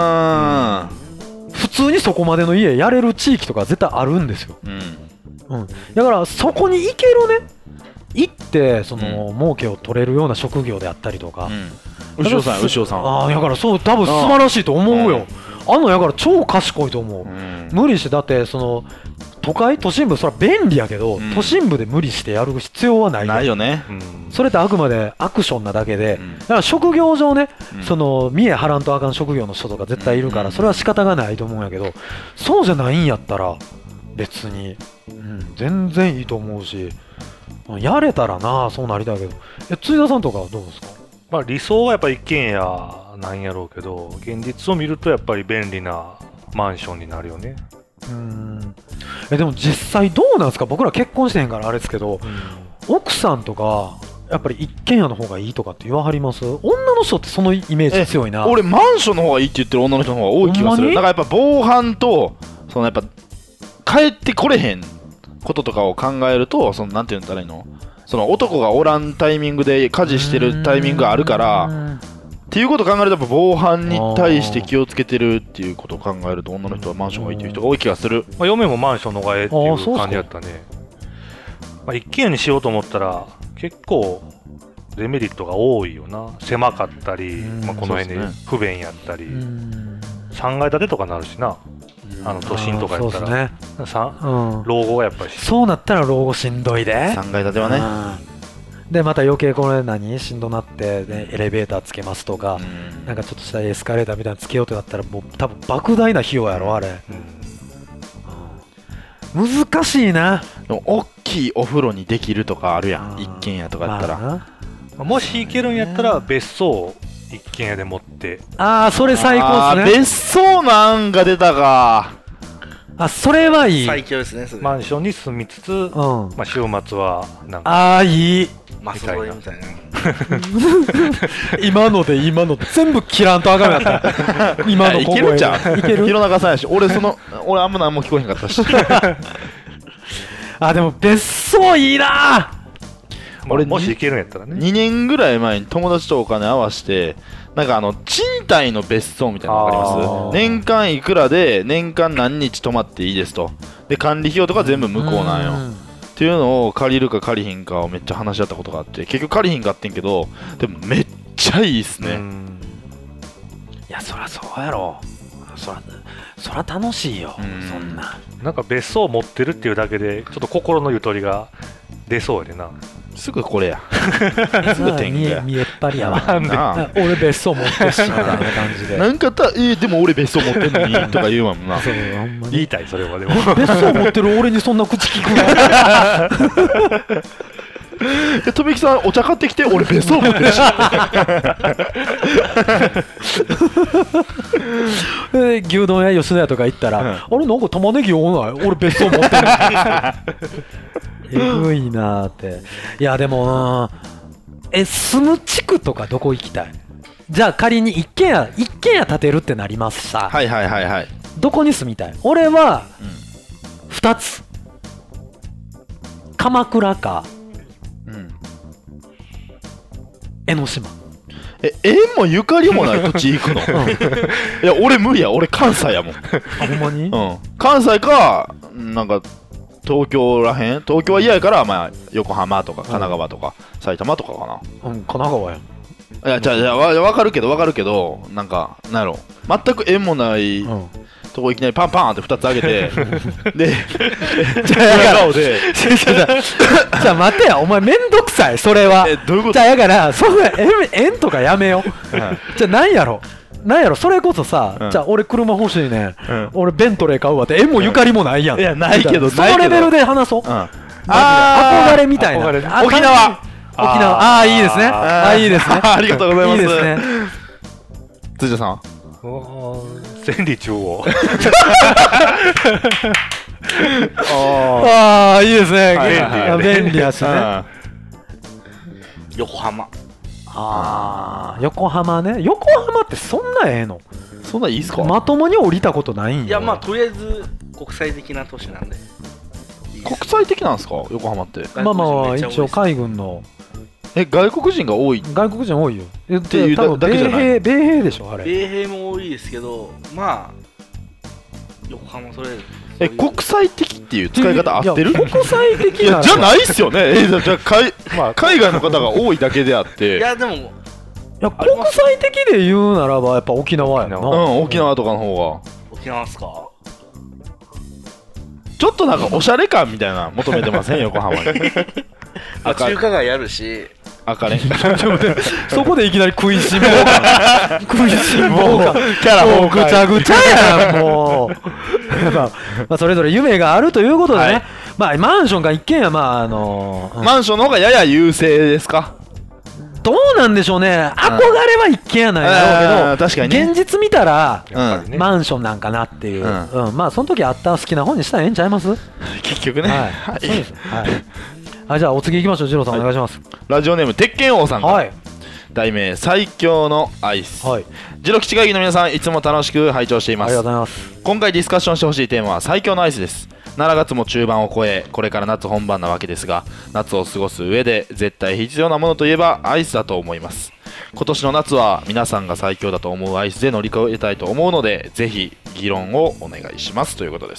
Speaker 2: 普通にそこまでの家やれる地域とか絶対あるんですよ、だからそこに行けるね、行ってその儲けを取れるような職業であったりとか、
Speaker 1: 牛尾さん
Speaker 2: だからそう多分素晴らしいと思うよ。だから超賢いと思う、無理してだってその都心部それは便利やけど、都心部で無理してやる必要はない
Speaker 1: よね。
Speaker 2: それってあくまでアクションなだけで、だから職業上ね、その見え張らんとあかん職業の人とか絶対いるから、それは仕方がないと思うんやけど、そうじゃないんやったら別に、全然いいと思うし、やれたらなそうなりたいけど。辻田さんとかはどうですか？
Speaker 3: まあ理想はやっぱり一軒家なんやろうけど、現実を見るとやっぱり便利なマンションになるよね。
Speaker 2: でも実際どうなんですか？僕ら結婚してへんからあれですけど、奥さんとかやっぱり一軒家の方がいいとかって言わはります？女の人ってそのイメージ強いな。
Speaker 1: 俺マンションの方がいいって言ってる女の人の方が多い気がする。だからやっぱ防犯とそのやっぱ帰ってこれへんこととかを考えると、そのなんて言ったらいいの、その男がおらんタイミングで家事してるタイミングがあるからっていうことを考えると、やっぱ防犯に対して気をつけてるっていうことを考えると、女の人はマンションがいいっていう人が多い気がする。
Speaker 3: 嫁もマンションの方がええっていう感じだったね。一軒家にしようと思ったら結構デメリットが多いよな。狭かったり、この辺で不便やったり、3階建てとかなるしな。都心とかやったら、老後がやっぱり
Speaker 2: そうなったら老後しんどいで。
Speaker 1: 3階建てはね。
Speaker 2: でまた余計これしんどなって、エレベーターつけますとか、なんかちょっとしたエスカレーターみたいなのつけようとなったらもう多分莫大な費用やろあれ。難しいな。
Speaker 1: でも大きいお風呂にできるとかあるやん、一軒家とかやったら。
Speaker 3: もし行けるんやったら別荘を一軒家で持って。
Speaker 2: それ最高っすね。
Speaker 1: 別荘なんが出たか。
Speaker 2: それはいい。
Speaker 4: 最強ですねそれ。
Speaker 3: マンションに住みつつ、週末はなんか
Speaker 2: いい
Speaker 4: マスドみたいな。
Speaker 2: 今の全部切らんとあかんやった今の
Speaker 1: いけるじゃん。
Speaker 2: いける。
Speaker 1: 弘中さんやし、俺あんま何も聞こえへんかったし。
Speaker 2: でも別荘いいな。
Speaker 3: 俺もし行けるんやったらね。
Speaker 1: 2年ぐらい前に友達とお金合わせて、なんか賃貸の別荘みたいなの分かります？年間いくらで年間何日泊まっていいですと。で管理費用とか全部無効なんよ。っていうのを借りるか借りひんかをめっちゃ話し合ったことがあって、結局借りひんかってんけど、でもめっちゃいいっすね。
Speaker 2: いやそらそうやろ。そら楽しいよ。そんな。
Speaker 3: なんか別荘を持ってるっていうだけでちょっと心のゆとりが出そうやでな。
Speaker 1: すぐこれや。すぐ天狗や。
Speaker 2: 見えっぱりやわ。俺別荘持ってるしみたいな感じで。
Speaker 1: なんかでも俺別荘持ってんのにとか言うわもんな。
Speaker 3: 言いたいそれはでも。
Speaker 2: 別荘持ってる俺にそんな口聞くの？
Speaker 1: とびきさんお茶買ってきて、俺別荘持ってるし。
Speaker 2: 牛丼屋吉野家とか行ったら、あれなんか玉ねぎ多ない？俺別荘持ってる。 えぐいなーって。いやでも住む地区とかどこ行きたい？じゃあ仮に一軒家建てるってなりますさ。
Speaker 1: はいはいはいはい。
Speaker 2: どこに住みたい？俺は2つ。鎌倉か江ノ島。
Speaker 1: 縁もゆかりもない土地行くの？いや俺無理や、俺関西やもん。
Speaker 2: あ、ほんまに？
Speaker 1: 関西かなんか東京らへん。東京は嫌やから、まあ横浜とか神奈川とか埼玉とかかな。
Speaker 2: 神奈川やん。
Speaker 1: いやじゃあ分かるけどなんかなんやろ、全く縁もないとこいきなりパンパンって2つあげてで
Speaker 2: じゃあ待てや、お前めんどくさいそれは。
Speaker 1: どういうこと？
Speaker 2: じゃあやからそんな縁とかやめよう。じゃあなんやろそれこそさ、じゃあ俺車欲しいね、俺ベントレー買うわって縁もゆかりもないやん。
Speaker 1: いやないけど
Speaker 2: そのレベルで話そう。憧れみたいな。
Speaker 1: 沖縄。
Speaker 2: ああいいですね。いいですね。
Speaker 1: ありがとうございます。
Speaker 2: いいですね。
Speaker 1: 辻田さん。
Speaker 3: 千里中央。
Speaker 2: ああいいですね。便利やしね。
Speaker 4: 横浜。
Speaker 2: 横浜ね。横浜ってそんなええの？
Speaker 1: そんないいっすか？
Speaker 2: まともに降りたことないんよ。
Speaker 4: いやまあとりあえず国際的な都市なんで。
Speaker 1: 国際的なんですか横浜って？
Speaker 2: まあ一応海軍の。
Speaker 1: 外国人が多い？
Speaker 2: 外国人多いよ。
Speaker 1: っていうだけじゃない？
Speaker 2: 米兵でしょあれ。
Speaker 4: 米兵も多いですけど、まあ横浜それ。
Speaker 1: 国際的っていう使い方合ってる？
Speaker 2: 国際的
Speaker 1: いやじゃないっすよね。じゃあ海外の方が多いだけであって。
Speaker 4: いやでも。
Speaker 2: いや国際的で言うならばやっぱ沖縄やな。
Speaker 1: 沖縄とかの方が。
Speaker 4: 沖縄っすか？
Speaker 1: ちょっとなんかおしゃれ感みたいな求めてません横浜に。
Speaker 4: 中華街あるし。
Speaker 1: 赤ね。
Speaker 2: そこでいきなり食いしん坊か。食いしん坊か。
Speaker 1: キャラ
Speaker 2: もうぐちゃぐちゃやんもう。まあそれぞれ夢があるということでね。まあマンションか一軒家マン
Speaker 1: ションの方がやや優勢ですか？
Speaker 2: どうなんでしょうね。憧れは一軒家なんやろうけど、
Speaker 1: 確かにね、
Speaker 2: 現実見たらマンションなんかなっていう。まあその時あった好きな本にしたらええんちゃいます？
Speaker 1: 結局ね。
Speaker 2: はい。そうです。はい。じゃあお次行きましょう。二郎さんお願いします。
Speaker 1: ラジオネーム鉄拳王さんから、題名最強のアイス。ジロ吉会議の皆さんいつも楽しく拝聴しています。
Speaker 2: ありがとうございます。
Speaker 1: 今回ディスカッションしてほしいテーマは最強のアイスです。7月も中盤を超えこれから夏本番なわけですが、夏を過ごす上で絶対必要なものといえばアイスだと思います。今年の夏は皆さんが最強だと思うアイスで乗り越えたいと思うので、ぜひ議論をお願いしますということです。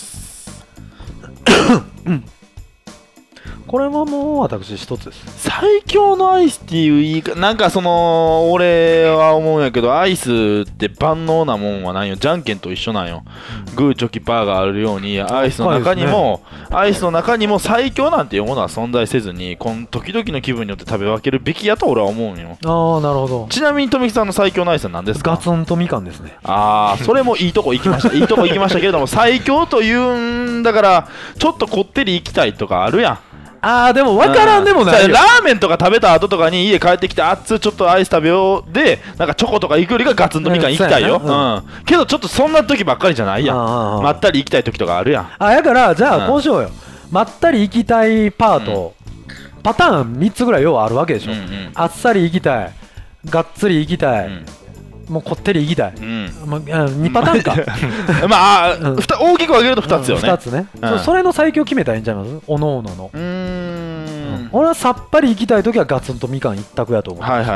Speaker 2: これはもう私一つです。
Speaker 1: 最強のアイスっていう言い方、なんかその俺は思うんやけど、アイスって万能なもんはないよ。じゃんけんと一緒なんよ。グーチョキパーがあるようにアイスの中にも、最強なんていうものは存在せずに、時々の気分によって食べ分けるべきやと俺は思うんよ。
Speaker 2: ああなるほど。
Speaker 1: ちなみに富木さんの最強のアイスは何ですか？
Speaker 2: ガツンとみかんですね。
Speaker 1: ああそれもいいとこ行きました。いいとこ行きましたけれども、最強というんだからちょっとこってり行きたいとかあるやん。
Speaker 2: でも分からんでもないよ。
Speaker 1: ラーメンとか食べた後とかに家帰ってきてちょっとアイス食べようでなんかチョコとか行くよりがガツンとみかん行きたいよ。けどちょっとそんな時ばっかりじゃないやん。まったり行きたい時とかあるやん。
Speaker 2: やからじゃあこうしようよ。まったり行きたいパート、パターン3つぐらい要はあるわけでしょ。あっさり行きたい、がっつり行きたい、もうこってり行きたい、2パターンか。
Speaker 1: まあ大きく分けると2つよね。
Speaker 2: 2つね。それの最強決めたらいいんちゃいます？おのおのの。俺はさっぱり行きたい時はガツンとみかん一択やと思う。
Speaker 1: はい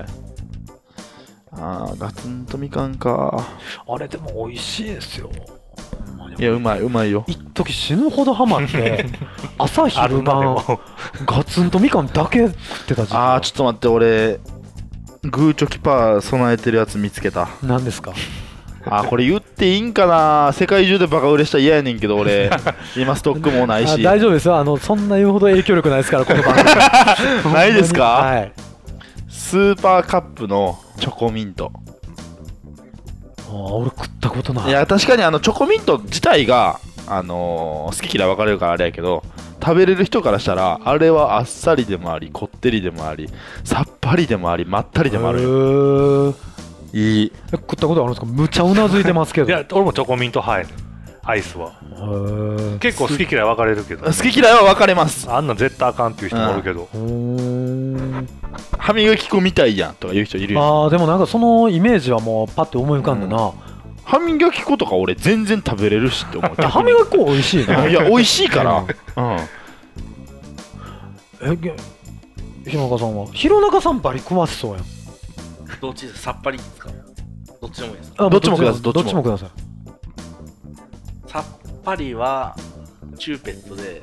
Speaker 1: ガツンとみかんか。
Speaker 2: あれでも美味しいですよ。
Speaker 1: いやうまいよ。
Speaker 2: 一時死ぬほどハマって朝昼晩ガツンとみかんだけ食ってた時期。
Speaker 1: ちょっと待って、俺グーチョキパー備えてるやつ見つけた。
Speaker 2: 何ですか？
Speaker 1: これ言っていいんかな。世界中でバカ売れしたら嫌やねんけど俺今ストックもないし。
Speaker 2: 大丈夫ですよ。そんな言うほど影響力ないですからこの番組。
Speaker 1: ないですか？
Speaker 2: はい。
Speaker 1: スーパーカップのチョコミント。
Speaker 2: 俺食ったことない。
Speaker 1: いや確かにチョコミント自体が好き嫌い分かれるからあれやけど、食べれる人からしたらあれはあっさりでもありこってりでもありさっぱりでもありまったりでもあるよ。いい。
Speaker 2: 食ったことあるんですか？むちゃうなずいてますけど。
Speaker 3: いや俺もチョコミント派やね。 アイスは。結構好き嫌い分かれるけど、
Speaker 1: 好き嫌いは分かれます。
Speaker 3: あんなん絶対あかんっていう人もおるけど、
Speaker 1: 歯磨き粉みたいやんとか言う人いるよ。
Speaker 2: ああでもなんかそのイメージはもうパッて思い浮かんだな。
Speaker 1: 歯磨き粉とか俺全然食べれるしって思う。
Speaker 2: 歯磨き粉美味しいな。
Speaker 1: いや美味しいから。
Speaker 2: 弘中さんは弘中さんバリ食わしそうやん。
Speaker 4: どっちですさっぱりですか？どっちでもいいです
Speaker 2: か？
Speaker 1: どっちもください。
Speaker 2: どっちもください。
Speaker 4: さっぱりはチューペットで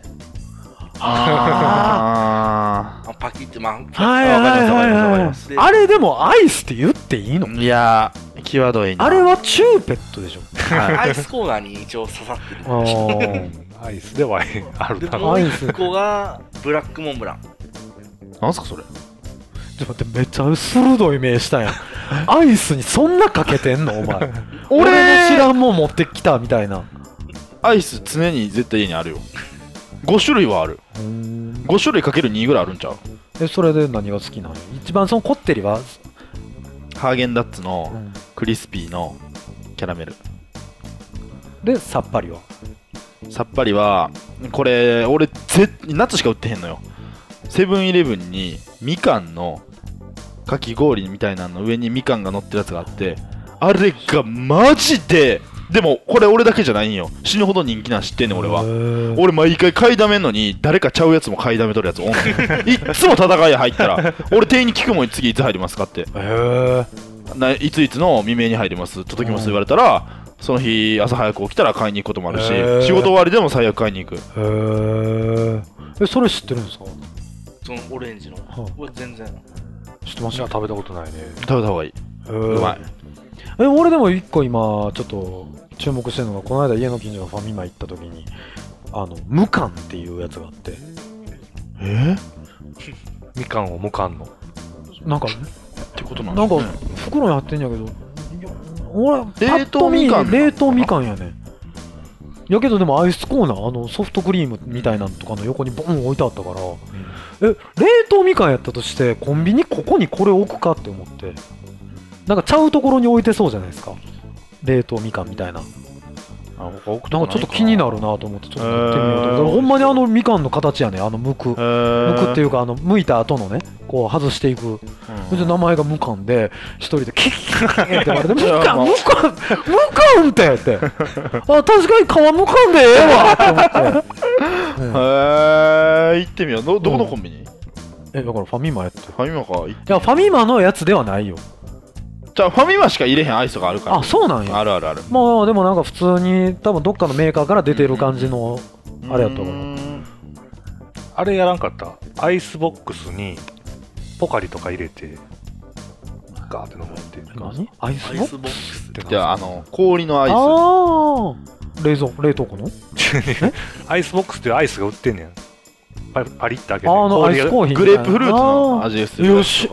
Speaker 4: パキって
Speaker 2: はいあれでもアイスって言っていいの？
Speaker 1: いや際どいな。
Speaker 2: あれはチューペットでしょ。
Speaker 4: アイスコーナーに一応刺さってる。
Speaker 3: アイスではあるだろう。
Speaker 4: もう一個がブラックモンブラン。
Speaker 1: なんすかそれ？
Speaker 2: ちょっと待って、めっちゃ鋭い目したやん。アイスにそんなかけてんのお前。俺の知らんもん持ってきたみたいな。
Speaker 1: アイス常に絶対家にあるよ。5種類はある。5種類かける2ぐらいあるんちゃう？
Speaker 2: それで何が好きなの？一番そのこってりは
Speaker 1: ハーゲンダッツのクリスピーのキャラメル
Speaker 2: で、さっぱりは
Speaker 1: さっぱりはこれ俺夏しか売ってへんのよ。セブンイレブンにみかんのかき氷みたいなの上にみかんが乗ってるやつがあって、あれがマジで、でもこれ俺だけじゃないんよ。死ぬほど人気なん知ってんねん俺は。俺毎回買いだめんのに誰かちゃうやつも買いだめとるやつおんねん。いっつも戦い入ったら俺店員に聞くもん、次いつ入りますかって。いついつの未明に入ります届きます言われたら、その日朝早く起きたら買いに行くこともあるし、仕事終わりでも最悪買いに行く。
Speaker 2: それ知ってるんですか？
Speaker 4: そのオレンジの、俺全然
Speaker 2: 知ってました。
Speaker 3: 食べたことないね。
Speaker 1: 食べた方がいい。うまい。
Speaker 2: 俺でも一個今ちょっと注目してるのが、この間家の近所のファミマ行った時に無缶っていうやつがあって。
Speaker 3: みかんを無缶の
Speaker 2: なんか
Speaker 1: ってことなん
Speaker 2: か袋に入ってんやけど、俺
Speaker 1: 冷凍みかん
Speaker 2: 冷凍みかんやね。やけどでもアイスコーナーソフトクリームみたいなのとかの横にボン置いてあったから、冷凍みかんやったとしてコンビニここにこれ置くかって思って、なんかちゃうところに置いてそうじゃないですか、冷凍みかんみたいな。なんかちょっと気になるなと思ってちょっとやってみようと思って、ほんまにみかんの形やね。むくっていうか剥いた後のね、こう外していく。それで名前がむかんで、一人でキッキッって言われて、むかんって言って、あ、確かに皮むかんでええわって思って。
Speaker 1: 行ってみよう。どこのコンビニ？
Speaker 2: だからファミマやって。
Speaker 1: ファミマか。い
Speaker 2: やファミマのやつではないよ。
Speaker 1: じゃあファミマしか入れへんアイスとかあるから。
Speaker 2: あ、そうなんや。
Speaker 1: あるあるある。
Speaker 2: まあでもなんか普通に多分どっかのメーカーから出てる感じのあれやったから。
Speaker 3: あれやらんかった？アイスボックスにポカリとか入れてガーって飲むっていう。
Speaker 2: 何？アイスボックスって何？
Speaker 1: じゃあ氷のアイス。
Speaker 2: ああ。冷凍庫の？
Speaker 3: アイスボックスっていうアイスが売ってんねん。パリッて開けて。
Speaker 2: アイスコーヒー。
Speaker 1: グレープフルーツの味ですよ。
Speaker 2: よし。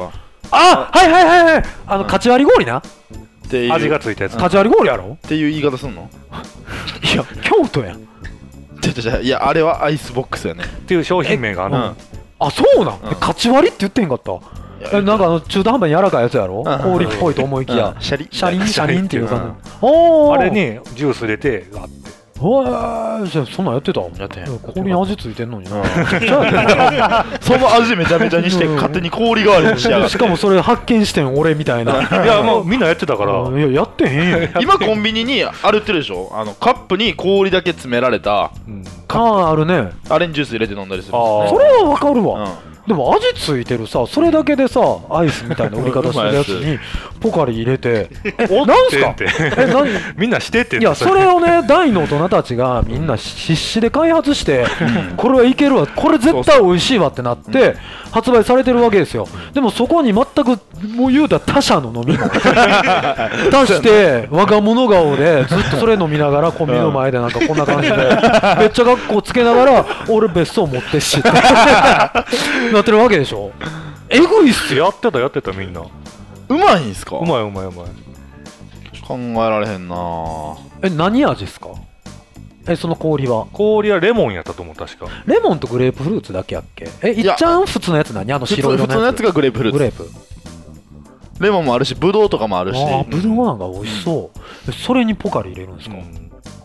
Speaker 2: はい。カチ割り氷な。
Speaker 3: っていう味がついたやつ。
Speaker 2: カチ割り氷やろ？
Speaker 1: っていう言い方すんの？
Speaker 2: いや京都やん。
Speaker 1: いやあれはアイスボックスやね。
Speaker 3: っていう商品名がある。
Speaker 2: あ、そうなん。カチ割りって言ってんかった。なんか中途半端に柔らかいやつやろ？氷っぽいと思いきやシャリンっていう感じ。
Speaker 3: あれにジュース入れてガッて。
Speaker 2: じゃあそんなんやってた？やってへん。氷に味ついてんのにな。
Speaker 1: その味めちゃめちゃにして勝手に氷代わりにしやがって。
Speaker 2: しかもそれ発見してん俺みたいな。
Speaker 3: いやもうみんなやってたから。
Speaker 2: いややってへんよ。
Speaker 1: 今コンビニにあるってるでしょ？カップに氷だけ詰められた。
Speaker 2: あるね。
Speaker 1: あれにジュース入れて飲んだりする。
Speaker 2: それはわかるわ。でも味ついてるさ、それだけでさ、アイスみたいな売り方してるやつにポカリ入れて、なんすか？
Speaker 3: みんなしてって
Speaker 2: いや、それをね、大の大人たちがみんな必死で開発して、これはいけるわ、これ絶対美味しいわってなって発売されてるわけですよ。でもそこに全くもう言うたら他社の飲み物出して若者顔でずっとそれ飲みながらコンビニの前でなんかこんな感じでめっちゃ学校つけながら俺別荘持ってっしってなってるわけでしょ。えぐいっすよ。
Speaker 3: やってたみんな。
Speaker 1: うまいんすか？
Speaker 3: うまい。
Speaker 1: 考えられへんな。
Speaker 2: 何味っすか？その氷は
Speaker 3: レモンやったと思う。確か
Speaker 2: レモンとグレープフルーツだけやっけ？いっちゃん普通のやつ何？白色のやつ。
Speaker 1: 普通のやつがグレープフルーツ。
Speaker 2: グレープ。
Speaker 1: レモンもあるしブドウとかもあるし。
Speaker 2: ブドウなんか美味しそう。それにポカリ入れるんですか？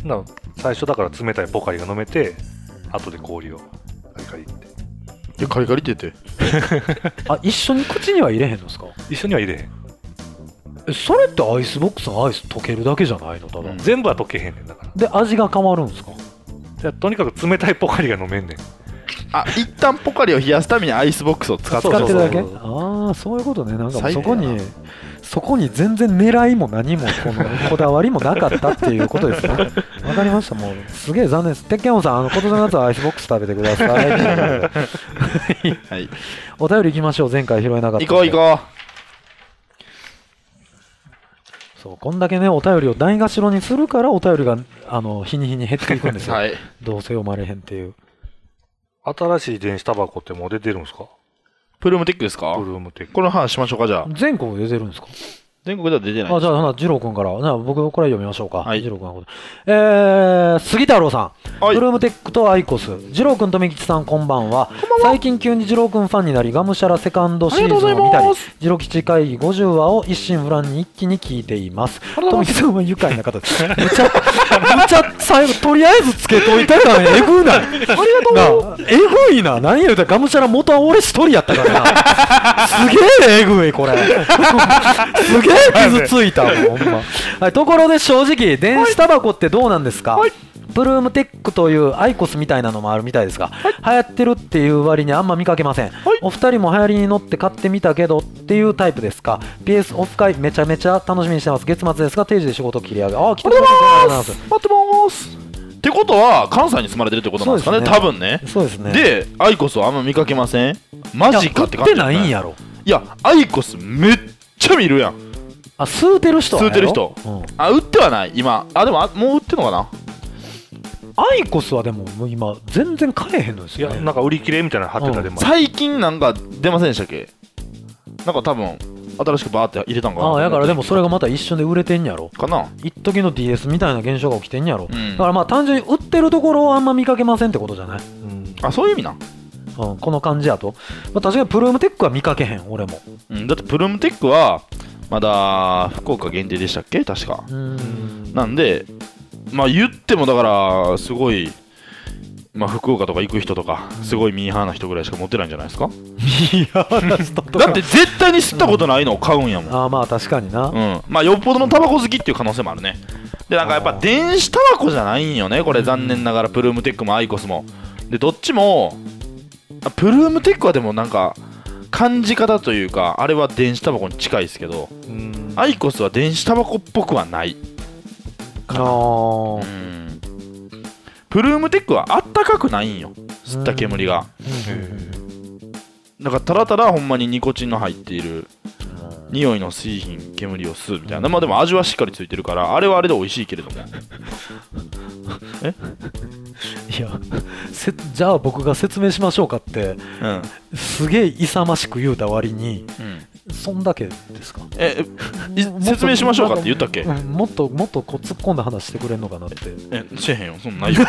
Speaker 3: 最初だから冷たいポカリが飲めて後で氷をカリカリって
Speaker 1: カリカリって言って
Speaker 2: 一緒に口には入れへんのですか？
Speaker 3: 一緒には入れへん。
Speaker 2: それってアイスボックスのアイス溶けるだけじゃないの？ただ、
Speaker 3: 全部は溶けへんねんだから。
Speaker 2: で味が変わるんですか？
Speaker 3: とにかく冷たいポカリが飲めんねん。
Speaker 1: 一旦ポカリを冷やすためにアイスボックスを使って
Speaker 2: るだけ。
Speaker 3: そう
Speaker 2: ああ、そういうことね。なんかそこに全然狙いも何もこだわりもなかったっていうことですね。わかりました。もうすげえ残念です。鉄拳王さん、今年の夏はアイスボックス食べてください。
Speaker 1: はい。
Speaker 2: お便り行きましょう。前回拾えなかった。
Speaker 1: 行こう。
Speaker 2: そう、こんだけねお便りをないがしろにするからお便りが日に日に減っていくんですよ。
Speaker 1: はい。
Speaker 2: どうせ読まれへんっていう。
Speaker 3: 新しい電子タバコってもう出てるんですか？
Speaker 1: プルームテックですか？
Speaker 3: プルームテック。
Speaker 1: この話しましょうか、じゃあ。
Speaker 2: 全国出てるんですか？
Speaker 1: 全国では出てない。
Speaker 2: じゃあ、二郎君から。僕、これ読みましょうか。
Speaker 1: はい。
Speaker 2: 二郎君のこと。杉太郎さん。
Speaker 1: はい。
Speaker 2: プルームテックとアイコス。二郎君とみきちさん、こんばんは。最近急に二郎君ファンになり、がむしゃらセカンドシーズンを見たり、二郎吉会議50話を一心不乱に一気に聞いています。とみきさんは愉快な方です。むちゃ、最後、とりあえずつけといたらえぐない。ありがとう。えぐいな。何言うたら、がむしゃら元は俺一人やったからな。すげええぐい、これ。すげえ傷ついた。ほんま。はい、ところで正直電子タバコってどうなんですか？プルームテックというアイコスみたいなのもあるみたいですが、流行ってるっていう割にあんま見かけません。お二人も流行りに乗って買ってみたけどっていうタイプですか？ PS オフ会めちゃめちゃ楽しみにしてます。月末ですが定時で仕事切り上げ。来てくれてありがとうございます。
Speaker 1: 待ってますってことは関西に住まれてるってことなんですかね？多分ね。
Speaker 2: そうですね。
Speaker 1: でアイコスはあんま見かけません？マジかって感
Speaker 2: じ。売ってないんやろ。
Speaker 1: いやアイコスめっちゃ見るやん。
Speaker 2: 吸うてる人。
Speaker 1: 売ってはない今。でももう売ってるのかな。
Speaker 2: アイコスはでももう今全然買えへんのですよね。
Speaker 3: いやなんか売り切れみたいなの貼ってたでも、
Speaker 1: 最近なんか出ませんでしたっけ？なんか多分新しくバーって入れたんかな。
Speaker 2: だからでもそれがまた一瞬で売れてんやろ
Speaker 1: かな。
Speaker 2: 一時の DS みたいな現象が起きてんやろ、だからまあ単純に売ってるところをあんま見かけませんってことじゃない？
Speaker 1: そういう意味な。
Speaker 2: この感じやと、確かにプルームテックは見かけへん俺も。
Speaker 1: だってプルームテックはまだ福岡限定でしたっけ確か。なんでまあ言ってもだからすごい、福岡とか行く人とかすごいミーハーな人ぐらいしか持ってないんじゃないですか？
Speaker 2: ミーハーな人とか
Speaker 1: だって絶対に吸ったことないのを買うんやもん。
Speaker 2: まあ確かにな。
Speaker 1: よっぽどのタバコ好きっていう可能性もあるね。でなんかやっぱ電子タバコじゃないんよねこれ。残念ながらプルームテックもアイコスもでどっちもプルームテックはでもなんか感じ方というかあれは電子タバコに近いですけど、アイコスは電子タバコっぽくはないかな。プルームテックはあったかくないんよ吸った煙が。だからただただほんまにニコチンの入っている匂いの水品煙を吸うみたいな。でも味はしっかりついてるからあれはあれで美味しいけれども
Speaker 2: いやじゃあ僕が説明しましょうかって、すげえ勇ましく言うた割に、そんだけですか？
Speaker 1: 説明しましょうかって言ったっけ？
Speaker 2: もっとこう突っ込んだ話してくれんのかなって。
Speaker 1: しへんよそんなないよ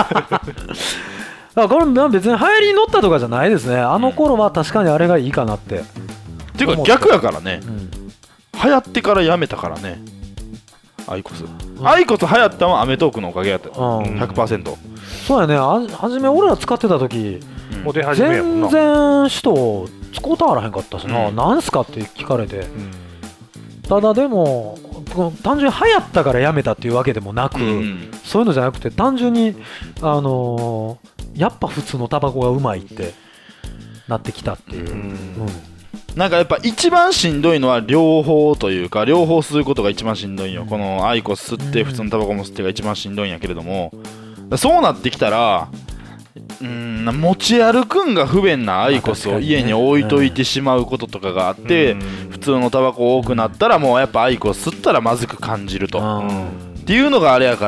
Speaker 2: これ別に流行りに乗ったとかじゃないですね。あの頃は確かにあれがいいかなって。
Speaker 1: っていうか逆やからね、流行ってからやめたからねアイコス。アイコス流行ったのはアメトークのおかげやった。100%。
Speaker 2: そうやね。初め俺ら使ってた時、全然人使うたわらへんかったしな。なんすかって聞かれて、ただでも単純に流行ったからやめたっていうわけでもなく、そういうのじゃなくて単純にやっぱ普通のタバコがうまいってなってきたっていう。
Speaker 1: なんかやっぱ一番しんどいのは両方というか両方吸うことが一番しんどいよ。このアイコス吸って普通のタバコも吸ってが一番しんどいんやけれども、そうなってきたら持ち歩くんが不便なアイコスを家に置いといてしまうこととかがあって、普通のタバコ多くなったらもうやっぱアイコス吸ったらまずく感じると、っていうのがあれやから、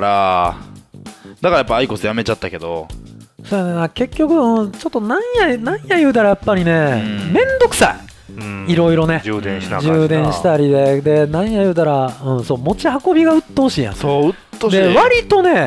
Speaker 1: だからやっぱアイコスやめちゃったけど、
Speaker 2: そうやな、結局ちょっとなんや言うたらやっぱりね、めんどくさい、いろいろね、充電したりでなんや言うたら、そう持ち運びが鬱陶しいやん。
Speaker 1: そう鬱陶しい。
Speaker 2: で割とね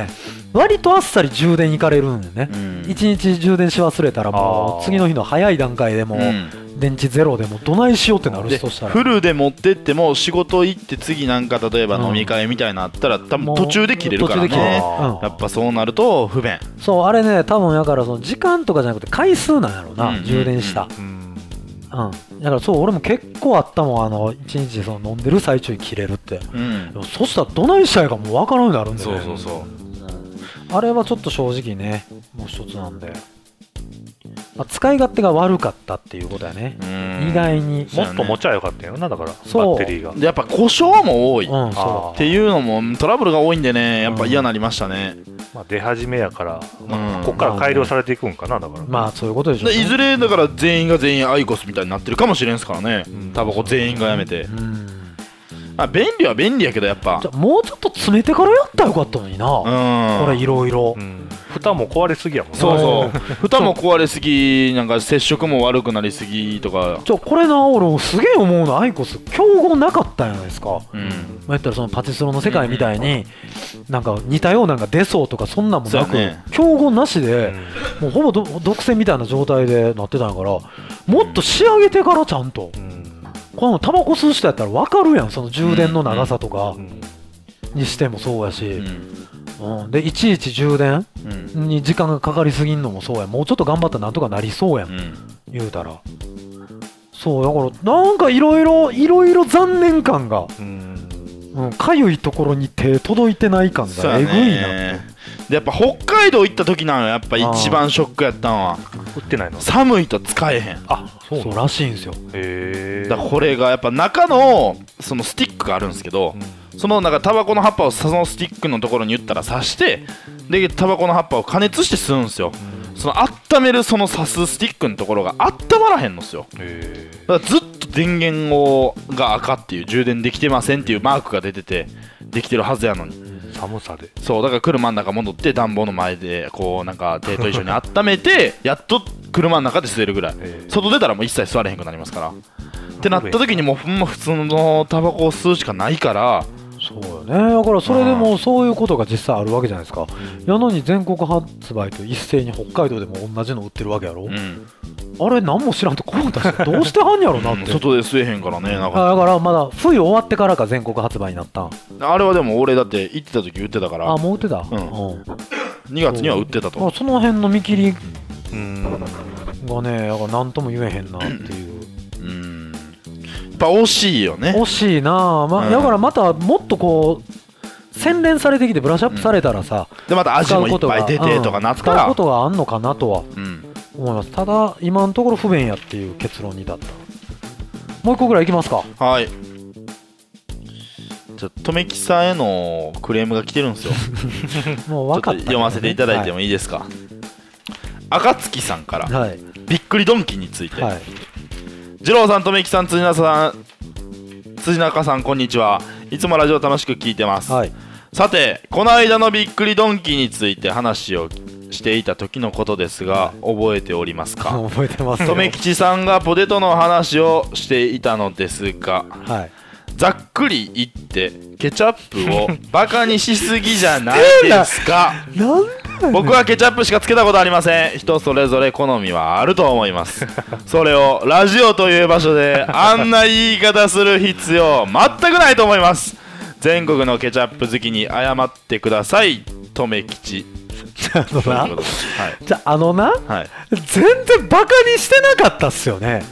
Speaker 2: 割とあっさり充電いかれるんよね、1日充電し忘れたらもう次の日の早い段階でも電池ゼロでもどないしようってなるし、としたら
Speaker 1: フルで持ってっても仕事行って次なんか例えば飲み会みたいなのあったら多分途中で切れるからね、やっぱそうなると不便。
Speaker 2: そうあれね多分やからその時間とかじゃなくて回数なんやろうな、充電した、だからそう俺も結構あったもん、1日その飲んでる最中に切れるって、そしたらどないしたいかもう分からんようになるんでね。あれはちょっと正直ねもう一つなんで、使い勝手が悪かったっていうことやね。意外に
Speaker 3: もっと持ちゃよかったよな、だからバッテリーが
Speaker 1: やっぱ故障も多い、っていうのもトラブルが多いんでね、やっぱ嫌になりましたね。
Speaker 3: 出始めやから、ここから改良されていくんかな、だから
Speaker 2: まあそういうことでしょうね。
Speaker 1: いずれだから全員が全員アイコスみたいになってるかもしれんすからね、タバコ全員がやめて。便利は便利やけどやっぱ
Speaker 2: もうちょっと詰めてからやったらよかったのにな、これいろいろ
Speaker 3: 蓋も壊れすぎやもんね。
Speaker 1: そう蓋も壊れすぎ、なんか接触も悪くなりすぎとか。
Speaker 2: これな俺すげえ思うの、アイコス競合なかったんじゃないですか。言ったらそのパチスロの世界みたいになんか似たようなのが出そうとかそんなんもなく、競合なしでもうほぼ独占みたいな状態でなってたんやから、もっと仕上げてからちゃんとこのタバコ吸う人やったら分かるやん、その充電の長さとかにしてもそうやし、でいちいち充電に時間がかかりすぎんのもそうや、もうちょっと頑張ったらなんとかなりそうやん、言うたら。そうだからなんかいろいろ残念感が、かゆいところに手届いてない感がえぐいな。
Speaker 1: でやっぱ北海道行った時なのやっぱ一番ショックやったのは
Speaker 3: 売ってないの、
Speaker 1: 寒いと使えへん。
Speaker 2: そうらしいんですよ。
Speaker 1: だからこれがやっぱ中のそのスティックがあるんですけど、そのなんかタバコの葉っぱをそのスティックのところに言ったら刺して、でタバコの葉っぱを加熱して吸うんですよ。その温めるその刺すスティックのところが温まらへんのですよ。だからずっと電源が赤っていう、充電できてませんっていうマークが出てて、できてるはずやのに
Speaker 3: 寒さで。
Speaker 1: そうだから車の中戻って暖房の前でこうなんか手と一緒に温めてやっと車の中で吸えるぐらい、外出たらもう一切吸われへんくなりますからってなった時にもうほんま普通のタバコを吸うしかないから。
Speaker 2: そうよね、だからそれでもそういうことが実際あるわけじゃないですか。やのに全国発売と一斉に北海道でも同じの売ってるわけやろ、あれ何も知らんとこうだしどうしてはんやろなって、
Speaker 1: 外で吸えへんからね。
Speaker 2: だからまだ冬終わってからか全国発売になったん。
Speaker 1: あれはでも俺だって行ってた時売ってたから。
Speaker 2: もう売ってた、
Speaker 1: 2月には売ってたと。
Speaker 2: その辺の見切りがね、だから何とも言えへんなっていう。
Speaker 1: やっぱ惜しいよね。
Speaker 2: 惜しいな、だからまたもっとこう洗練されてきてブラッシュアップされたらさ、
Speaker 1: でまた味もいっぱい出てとかなったら
Speaker 2: 使うことがあんのかなとは思います。ただ今のところ不便やっていう結論に至った。もう一個ぐらいいきますか。
Speaker 1: はい。じゃあとめきさんへのクレームが来てるんですよ
Speaker 2: もう分かった、
Speaker 1: ちょっと読ませていただいてもいいですか。暁さんから、びっくりドンキについて。二郎さん、とめきさん、辻中さん、こんにちは。いつもラジオ楽しく聞いてます。さて、この間のびっくりドンキについて話をしていた時のことですが、覚えておりますか？
Speaker 2: 覚えてますよ。
Speaker 1: とめきちさんがポテトの話をしていたのですが、ざっくり言ってケチャップをバカにしすぎじゃないですか？僕はケチャップしかつけたことありません。人それぞれ好みはあると思います。それをラジオという場所であんな言い方する必要全くないと思います。全国のケチャップ好きに謝ってください。とめきち。
Speaker 2: じゃあ全然バカにしてなかったっすよね。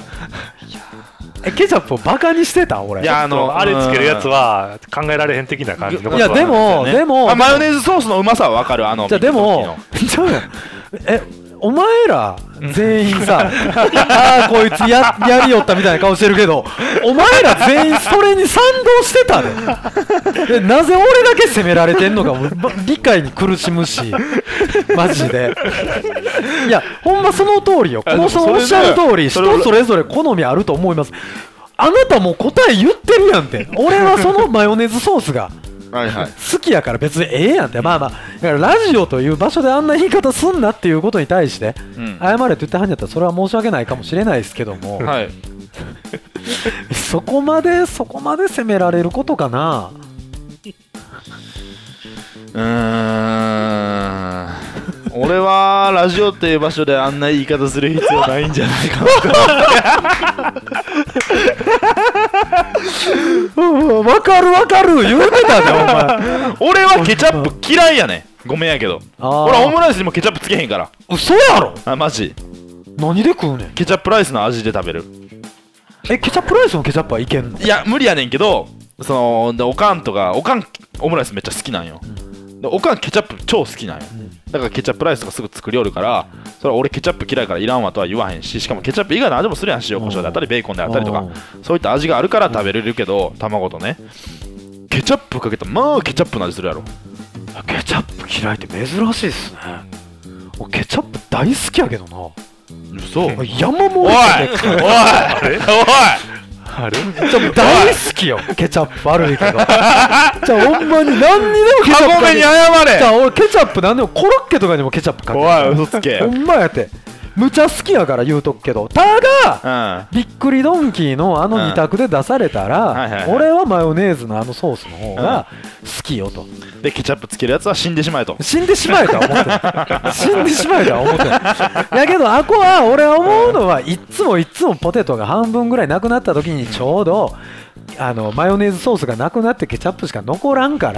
Speaker 2: ケチャップをバカにしてた俺。
Speaker 3: いやあれつけるやつは考えられへん的な感じのことは。
Speaker 2: いやでも
Speaker 1: マヨネーズソースのうまさは分かる。
Speaker 2: じゃあでもお前ら全員さこいつやりよったみたいな顔してるけど、お前ら全員それに賛同してたでなぜ俺だけ責められてんのかも理解に苦しむし、マジで。いやほんまその通りよ。おっしゃる通り人それぞれ好みあると思います。あなたも答え言ってるやんって。俺はそのマヨネーズソースが好きやから別にええやんって。だからラジオという場所であんな言い方すんなっていうことに対して謝れって言ってはんやったらそれは申し訳ないかもしれないですけども、そこまで責められることかな。
Speaker 1: 俺はラジオっていう場所であんな言い方する必要ないんじゃないかな。
Speaker 2: わかる言うてたねお前。
Speaker 1: 俺はケチャップ嫌いやねん。ごめんやけど。俺オムライスにもケチャップつけへんから。
Speaker 2: 嘘やろ。
Speaker 1: あ、マジ。
Speaker 2: 何で食うねん。
Speaker 1: ケチャップライスの味で食べる。
Speaker 2: ケチャップライスのケチャップはいけんの？
Speaker 1: いや無理やねんけど、おかんオムライスめっちゃ好きなんよ。でおかんケチャップ超好きなんよ。だからケチャップライスとかすぐ作りおるから、それは俺ケチャップ嫌いからいらんわとは言わへんし、しかもケチャップ以外の味もするやん。塩コショウであったりベーコンであったりとか、そういった味があるから食べれるけど、卵とね、ケチャップかけたらまあケチャップの味するやろ。
Speaker 2: ケチャップ嫌いって珍しいっすね。俺ケチャップ大好きやけどな。
Speaker 1: 嘘。
Speaker 2: 山盛り。
Speaker 1: おい
Speaker 2: 大好きよケチャップ。悪いけどじゃあほんまに何にでもケチャップ
Speaker 1: カゴメに謝れ。
Speaker 2: じゃあ俺ケチャップ何でもコロッケとかにもケチャップかける。
Speaker 1: おい嘘つけ。
Speaker 2: ほんまやってむちゃ好きやから言うとくけど、ただ、びっくりドンキーの2択で出されたら、俺はマヨネーズのソースの方が好きよと。
Speaker 1: でケチャップつけるやつは死んでしまえと。
Speaker 2: 死んでしまえとは思ってない死んでしまえとは思ってないやけどあこは俺は思うのはいっつもポテトが半分ぐらいなくなった時にちょうどマヨネーズソースがなくなってケチャップしか残らんから、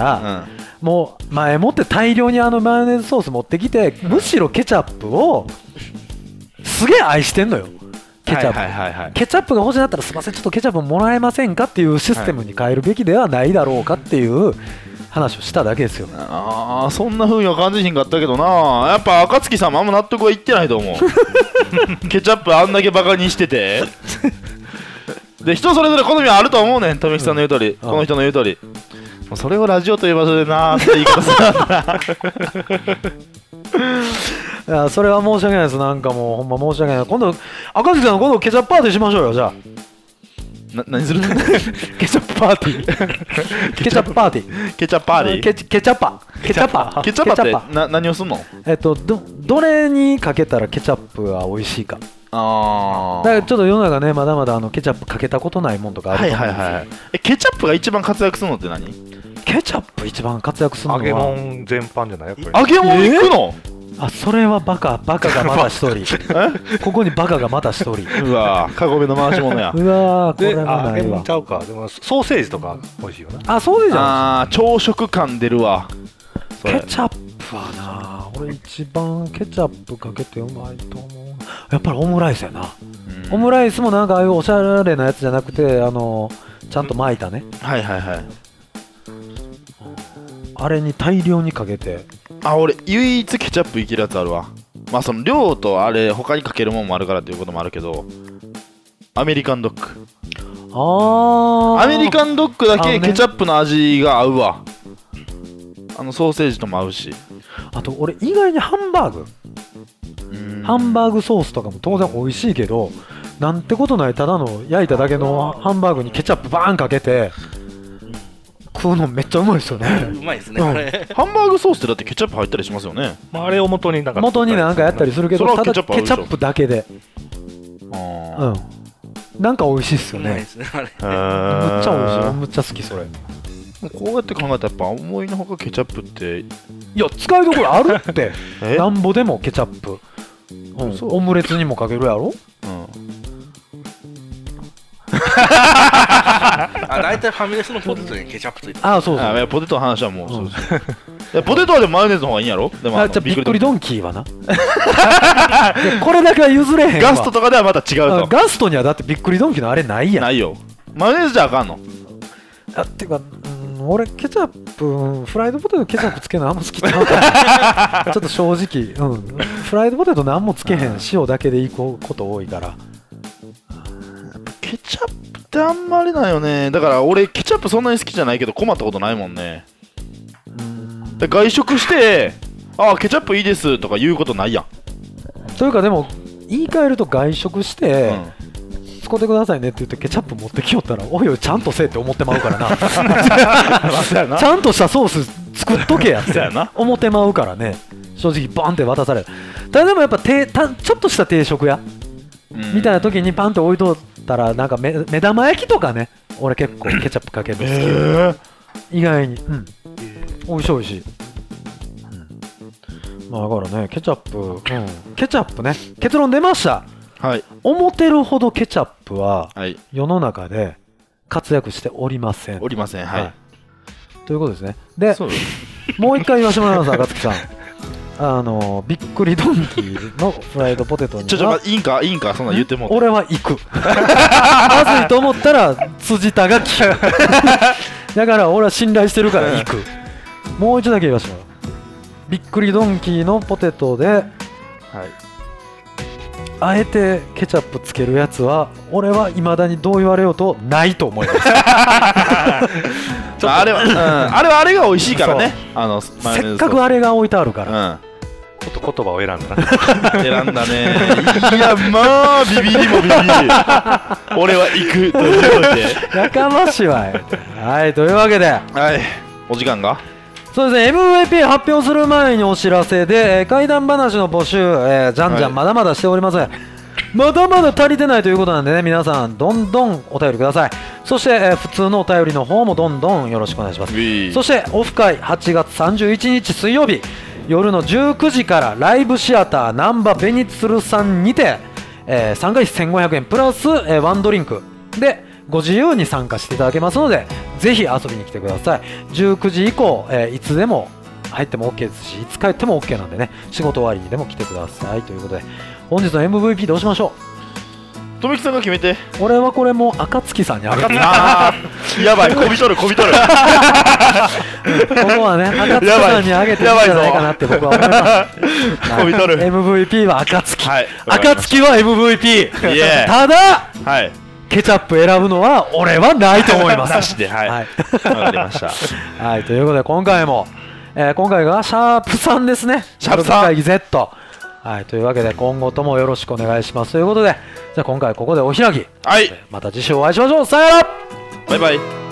Speaker 2: もう前もって大量にマヨネーズソース持ってきて、むしろケチャップをすげえ愛してんのよ。ケチャップ、ケチャップが欲しいんだったらすいませんちょっとケチャップもらえませんかっていうシステムに変えるべきではないだろうかっていう話をしただけですよ。
Speaker 1: ああそんな風には感じひんかったけどな。やっぱ暁さんもあんま納得はいってないと思う。ケチャップあんだけバカにしててで人それぞれ好みはあると思うねん。富木さんの言う通り、この人の言う通り、それをラジオという場所でなーって言い方するんだ
Speaker 2: いやそれは申し訳ないです。なんかもうほんま申し訳ない。今度赤月さん今度ケチャップパーティーしましょうよ。じゃあ
Speaker 1: 何するの
Speaker 2: ケチャップパーティーケチャップパーティー
Speaker 1: ケチャップパーティー
Speaker 2: ケチャッパ
Speaker 1: ケチャッパって何をすんの？
Speaker 2: どれにかけたらケチャップは美味しいか。
Speaker 1: あ
Speaker 2: だからちょっと世の中ねまだまだケチャップかけたことないもんとかあると思うんですよ。
Speaker 1: ケチャップが一番活躍するのって何？
Speaker 2: ケチャップ一番活躍するのは
Speaker 3: 揚げ物全般じゃないやっぱり。
Speaker 1: 揚げ物行くの？
Speaker 2: それはバカがまた一人ここにバカがまた一人。
Speaker 1: うわカゴメの回し物や。
Speaker 2: うわこれはないわ。
Speaker 3: 揚げ物ちゃうか。でもソーセージとか美味しいよな。
Speaker 2: ソーセージは
Speaker 1: 朝食感出るわ。
Speaker 2: ケチャップはな俺一番ケチャップかけてうまいと思う。やっぱりオムライスやな。オムライスもなんかああいうおしゃれなやつじゃなくてちゃんと巻いたね。あれに大量にかけて。
Speaker 1: 俺唯一ケチャップいけるやつあるわ。まあその量とあれ他にかけるもんもあるからっていうこともあるけど、アメリカンドッグ。アメリカンドッグだけケチャップの味が合うわ。ソーセージとも合うし。
Speaker 2: あと俺意外にハンバーグソースとかも当然美味しいけど、なんてことないただの焼いただけのハンバーグにケチャップバーンかけて食うのめっちゃうまいですよね。
Speaker 4: うまいですね、あれ。
Speaker 1: ハンバーグソースってだってケチャップ入ったりしますよね。
Speaker 3: あれを元になんか
Speaker 2: やったりするけど、ただケチャップだけでなんか美味しいっすよね。めっちゃ美味しい。めっちゃ好きそれ。
Speaker 1: こうやって考えたらやっぱ思いのほかケチャップって
Speaker 2: いや使いどころあるってなんぼでもケチャップ、オムレツにもかけるやろ。
Speaker 4: 大体ファミレスのポテトにケチャップついてる。
Speaker 2: そう
Speaker 1: ポテトの話はもうそうですポテトはでもマヨネーズの方がいいんやろ。でも
Speaker 2: じゃあびっくりドンキーはなこれだけは譲れへんわ。
Speaker 1: ガストとかではまた違うと。
Speaker 2: ガストにはだってびっくりドンキーのあれないやん。
Speaker 1: ないよ。マヨネーズじゃあかんの？
Speaker 2: っていうか俺ケチャップフライドポテトケチャップつけるのあんま好きちゃうからちょっと正直、フライドポテト何もつけへん塩だけでいくこと多いから。
Speaker 1: ケチャップってあんまりないよね。だから俺ケチャップそんなに好きじゃないけど困ったことないもんね。で外食してケチャップいいですとか言うことないやん。
Speaker 2: というかでも言い換えると外食して、使ってくださいねって言ってケチャップ持ってきよったらおいおいちゃんとせえって思ってまうからなちゃんとしたソース作っとけやって思ってまうからね。正直バンって渡される。ただでもやっぱちょっとした定食屋みたいな時にパンって置いとったらなんか目玉焼きとかね、俺結構ケチャップかけるの好き、意外に美味しい美味しい。 だからねケチャップ、ケチャップね、結論出ました。
Speaker 1: はい。
Speaker 2: 思ってるほどケチャップは
Speaker 1: はい
Speaker 2: 世の中で活躍しておりません。
Speaker 1: おりません。はい。
Speaker 2: ということですね。で
Speaker 1: そうです。
Speaker 2: もう一回言わせてもらいます、赤月さん。びっくりドンキーのフライドポテトにはい
Speaker 1: いんかそんなん言っても
Speaker 2: 俺は行く。まずいと思ったら辻田が聞く。だから俺は信頼してるから行く。もう一度だけ言わせてもらう。びっくりドンキーのポテトで、はい、あえてケチャップつけるやつは俺は未だにどう言われようとないと思います。
Speaker 1: あれはあれが美味しいからね。
Speaker 2: せっかくあれが置いてあるから、
Speaker 3: ちょっと言葉を選んだ
Speaker 1: な。選んだね。いやまあビビりもビビり。俺は行くということで。
Speaker 2: やかましいわい。はい、というわけで、
Speaker 1: はい、お時間が。
Speaker 2: そうですね、MVP 発表する前にお知らせで、怪談話の募集、じゃんじゃんまだまだしております。まだまだ足りてないということなんでね、皆さんどんどんお便りください。そして、普通のお便りの方もどんどんよろしくお願いします。そしてオフ会8月31日水曜日夜の19時からライブシアター難波ベニツルさんにて、参加費1500円プラス、ワンドリンクでご自由に参加していただけますので、ぜひ遊びに来てください。19時以降、いつでも入っても OK ですし、いつ帰っても OK なんでね、仕事終わりにでも来てくださいということで、本日の MVP どうしましょ
Speaker 1: う。とみきさんが決めて。
Speaker 2: 俺はこれも暁さんにあげる。
Speaker 1: やばい、こびとるこびとる。こ
Speaker 2: こはね、暁さんにあげていいんじゃないかなって僕は思います。
Speaker 1: こびとる。
Speaker 2: MVP は暁。
Speaker 1: はい、
Speaker 2: 暁は MVP。ただ、
Speaker 1: はい、
Speaker 2: ケチャップ選ぶのは俺はないと思います。
Speaker 1: なしで、はい。わかりました。
Speaker 2: はい、ということで今回も、今回がシャープ3ですね。
Speaker 1: シャープ3
Speaker 2: 会議 Z。はい、というわけで今後ともよろしくお願いしますということで、じゃあ今回ここでお開き。
Speaker 1: はい。
Speaker 2: また次週お会いしましょう。さよなら。
Speaker 1: バイバイ。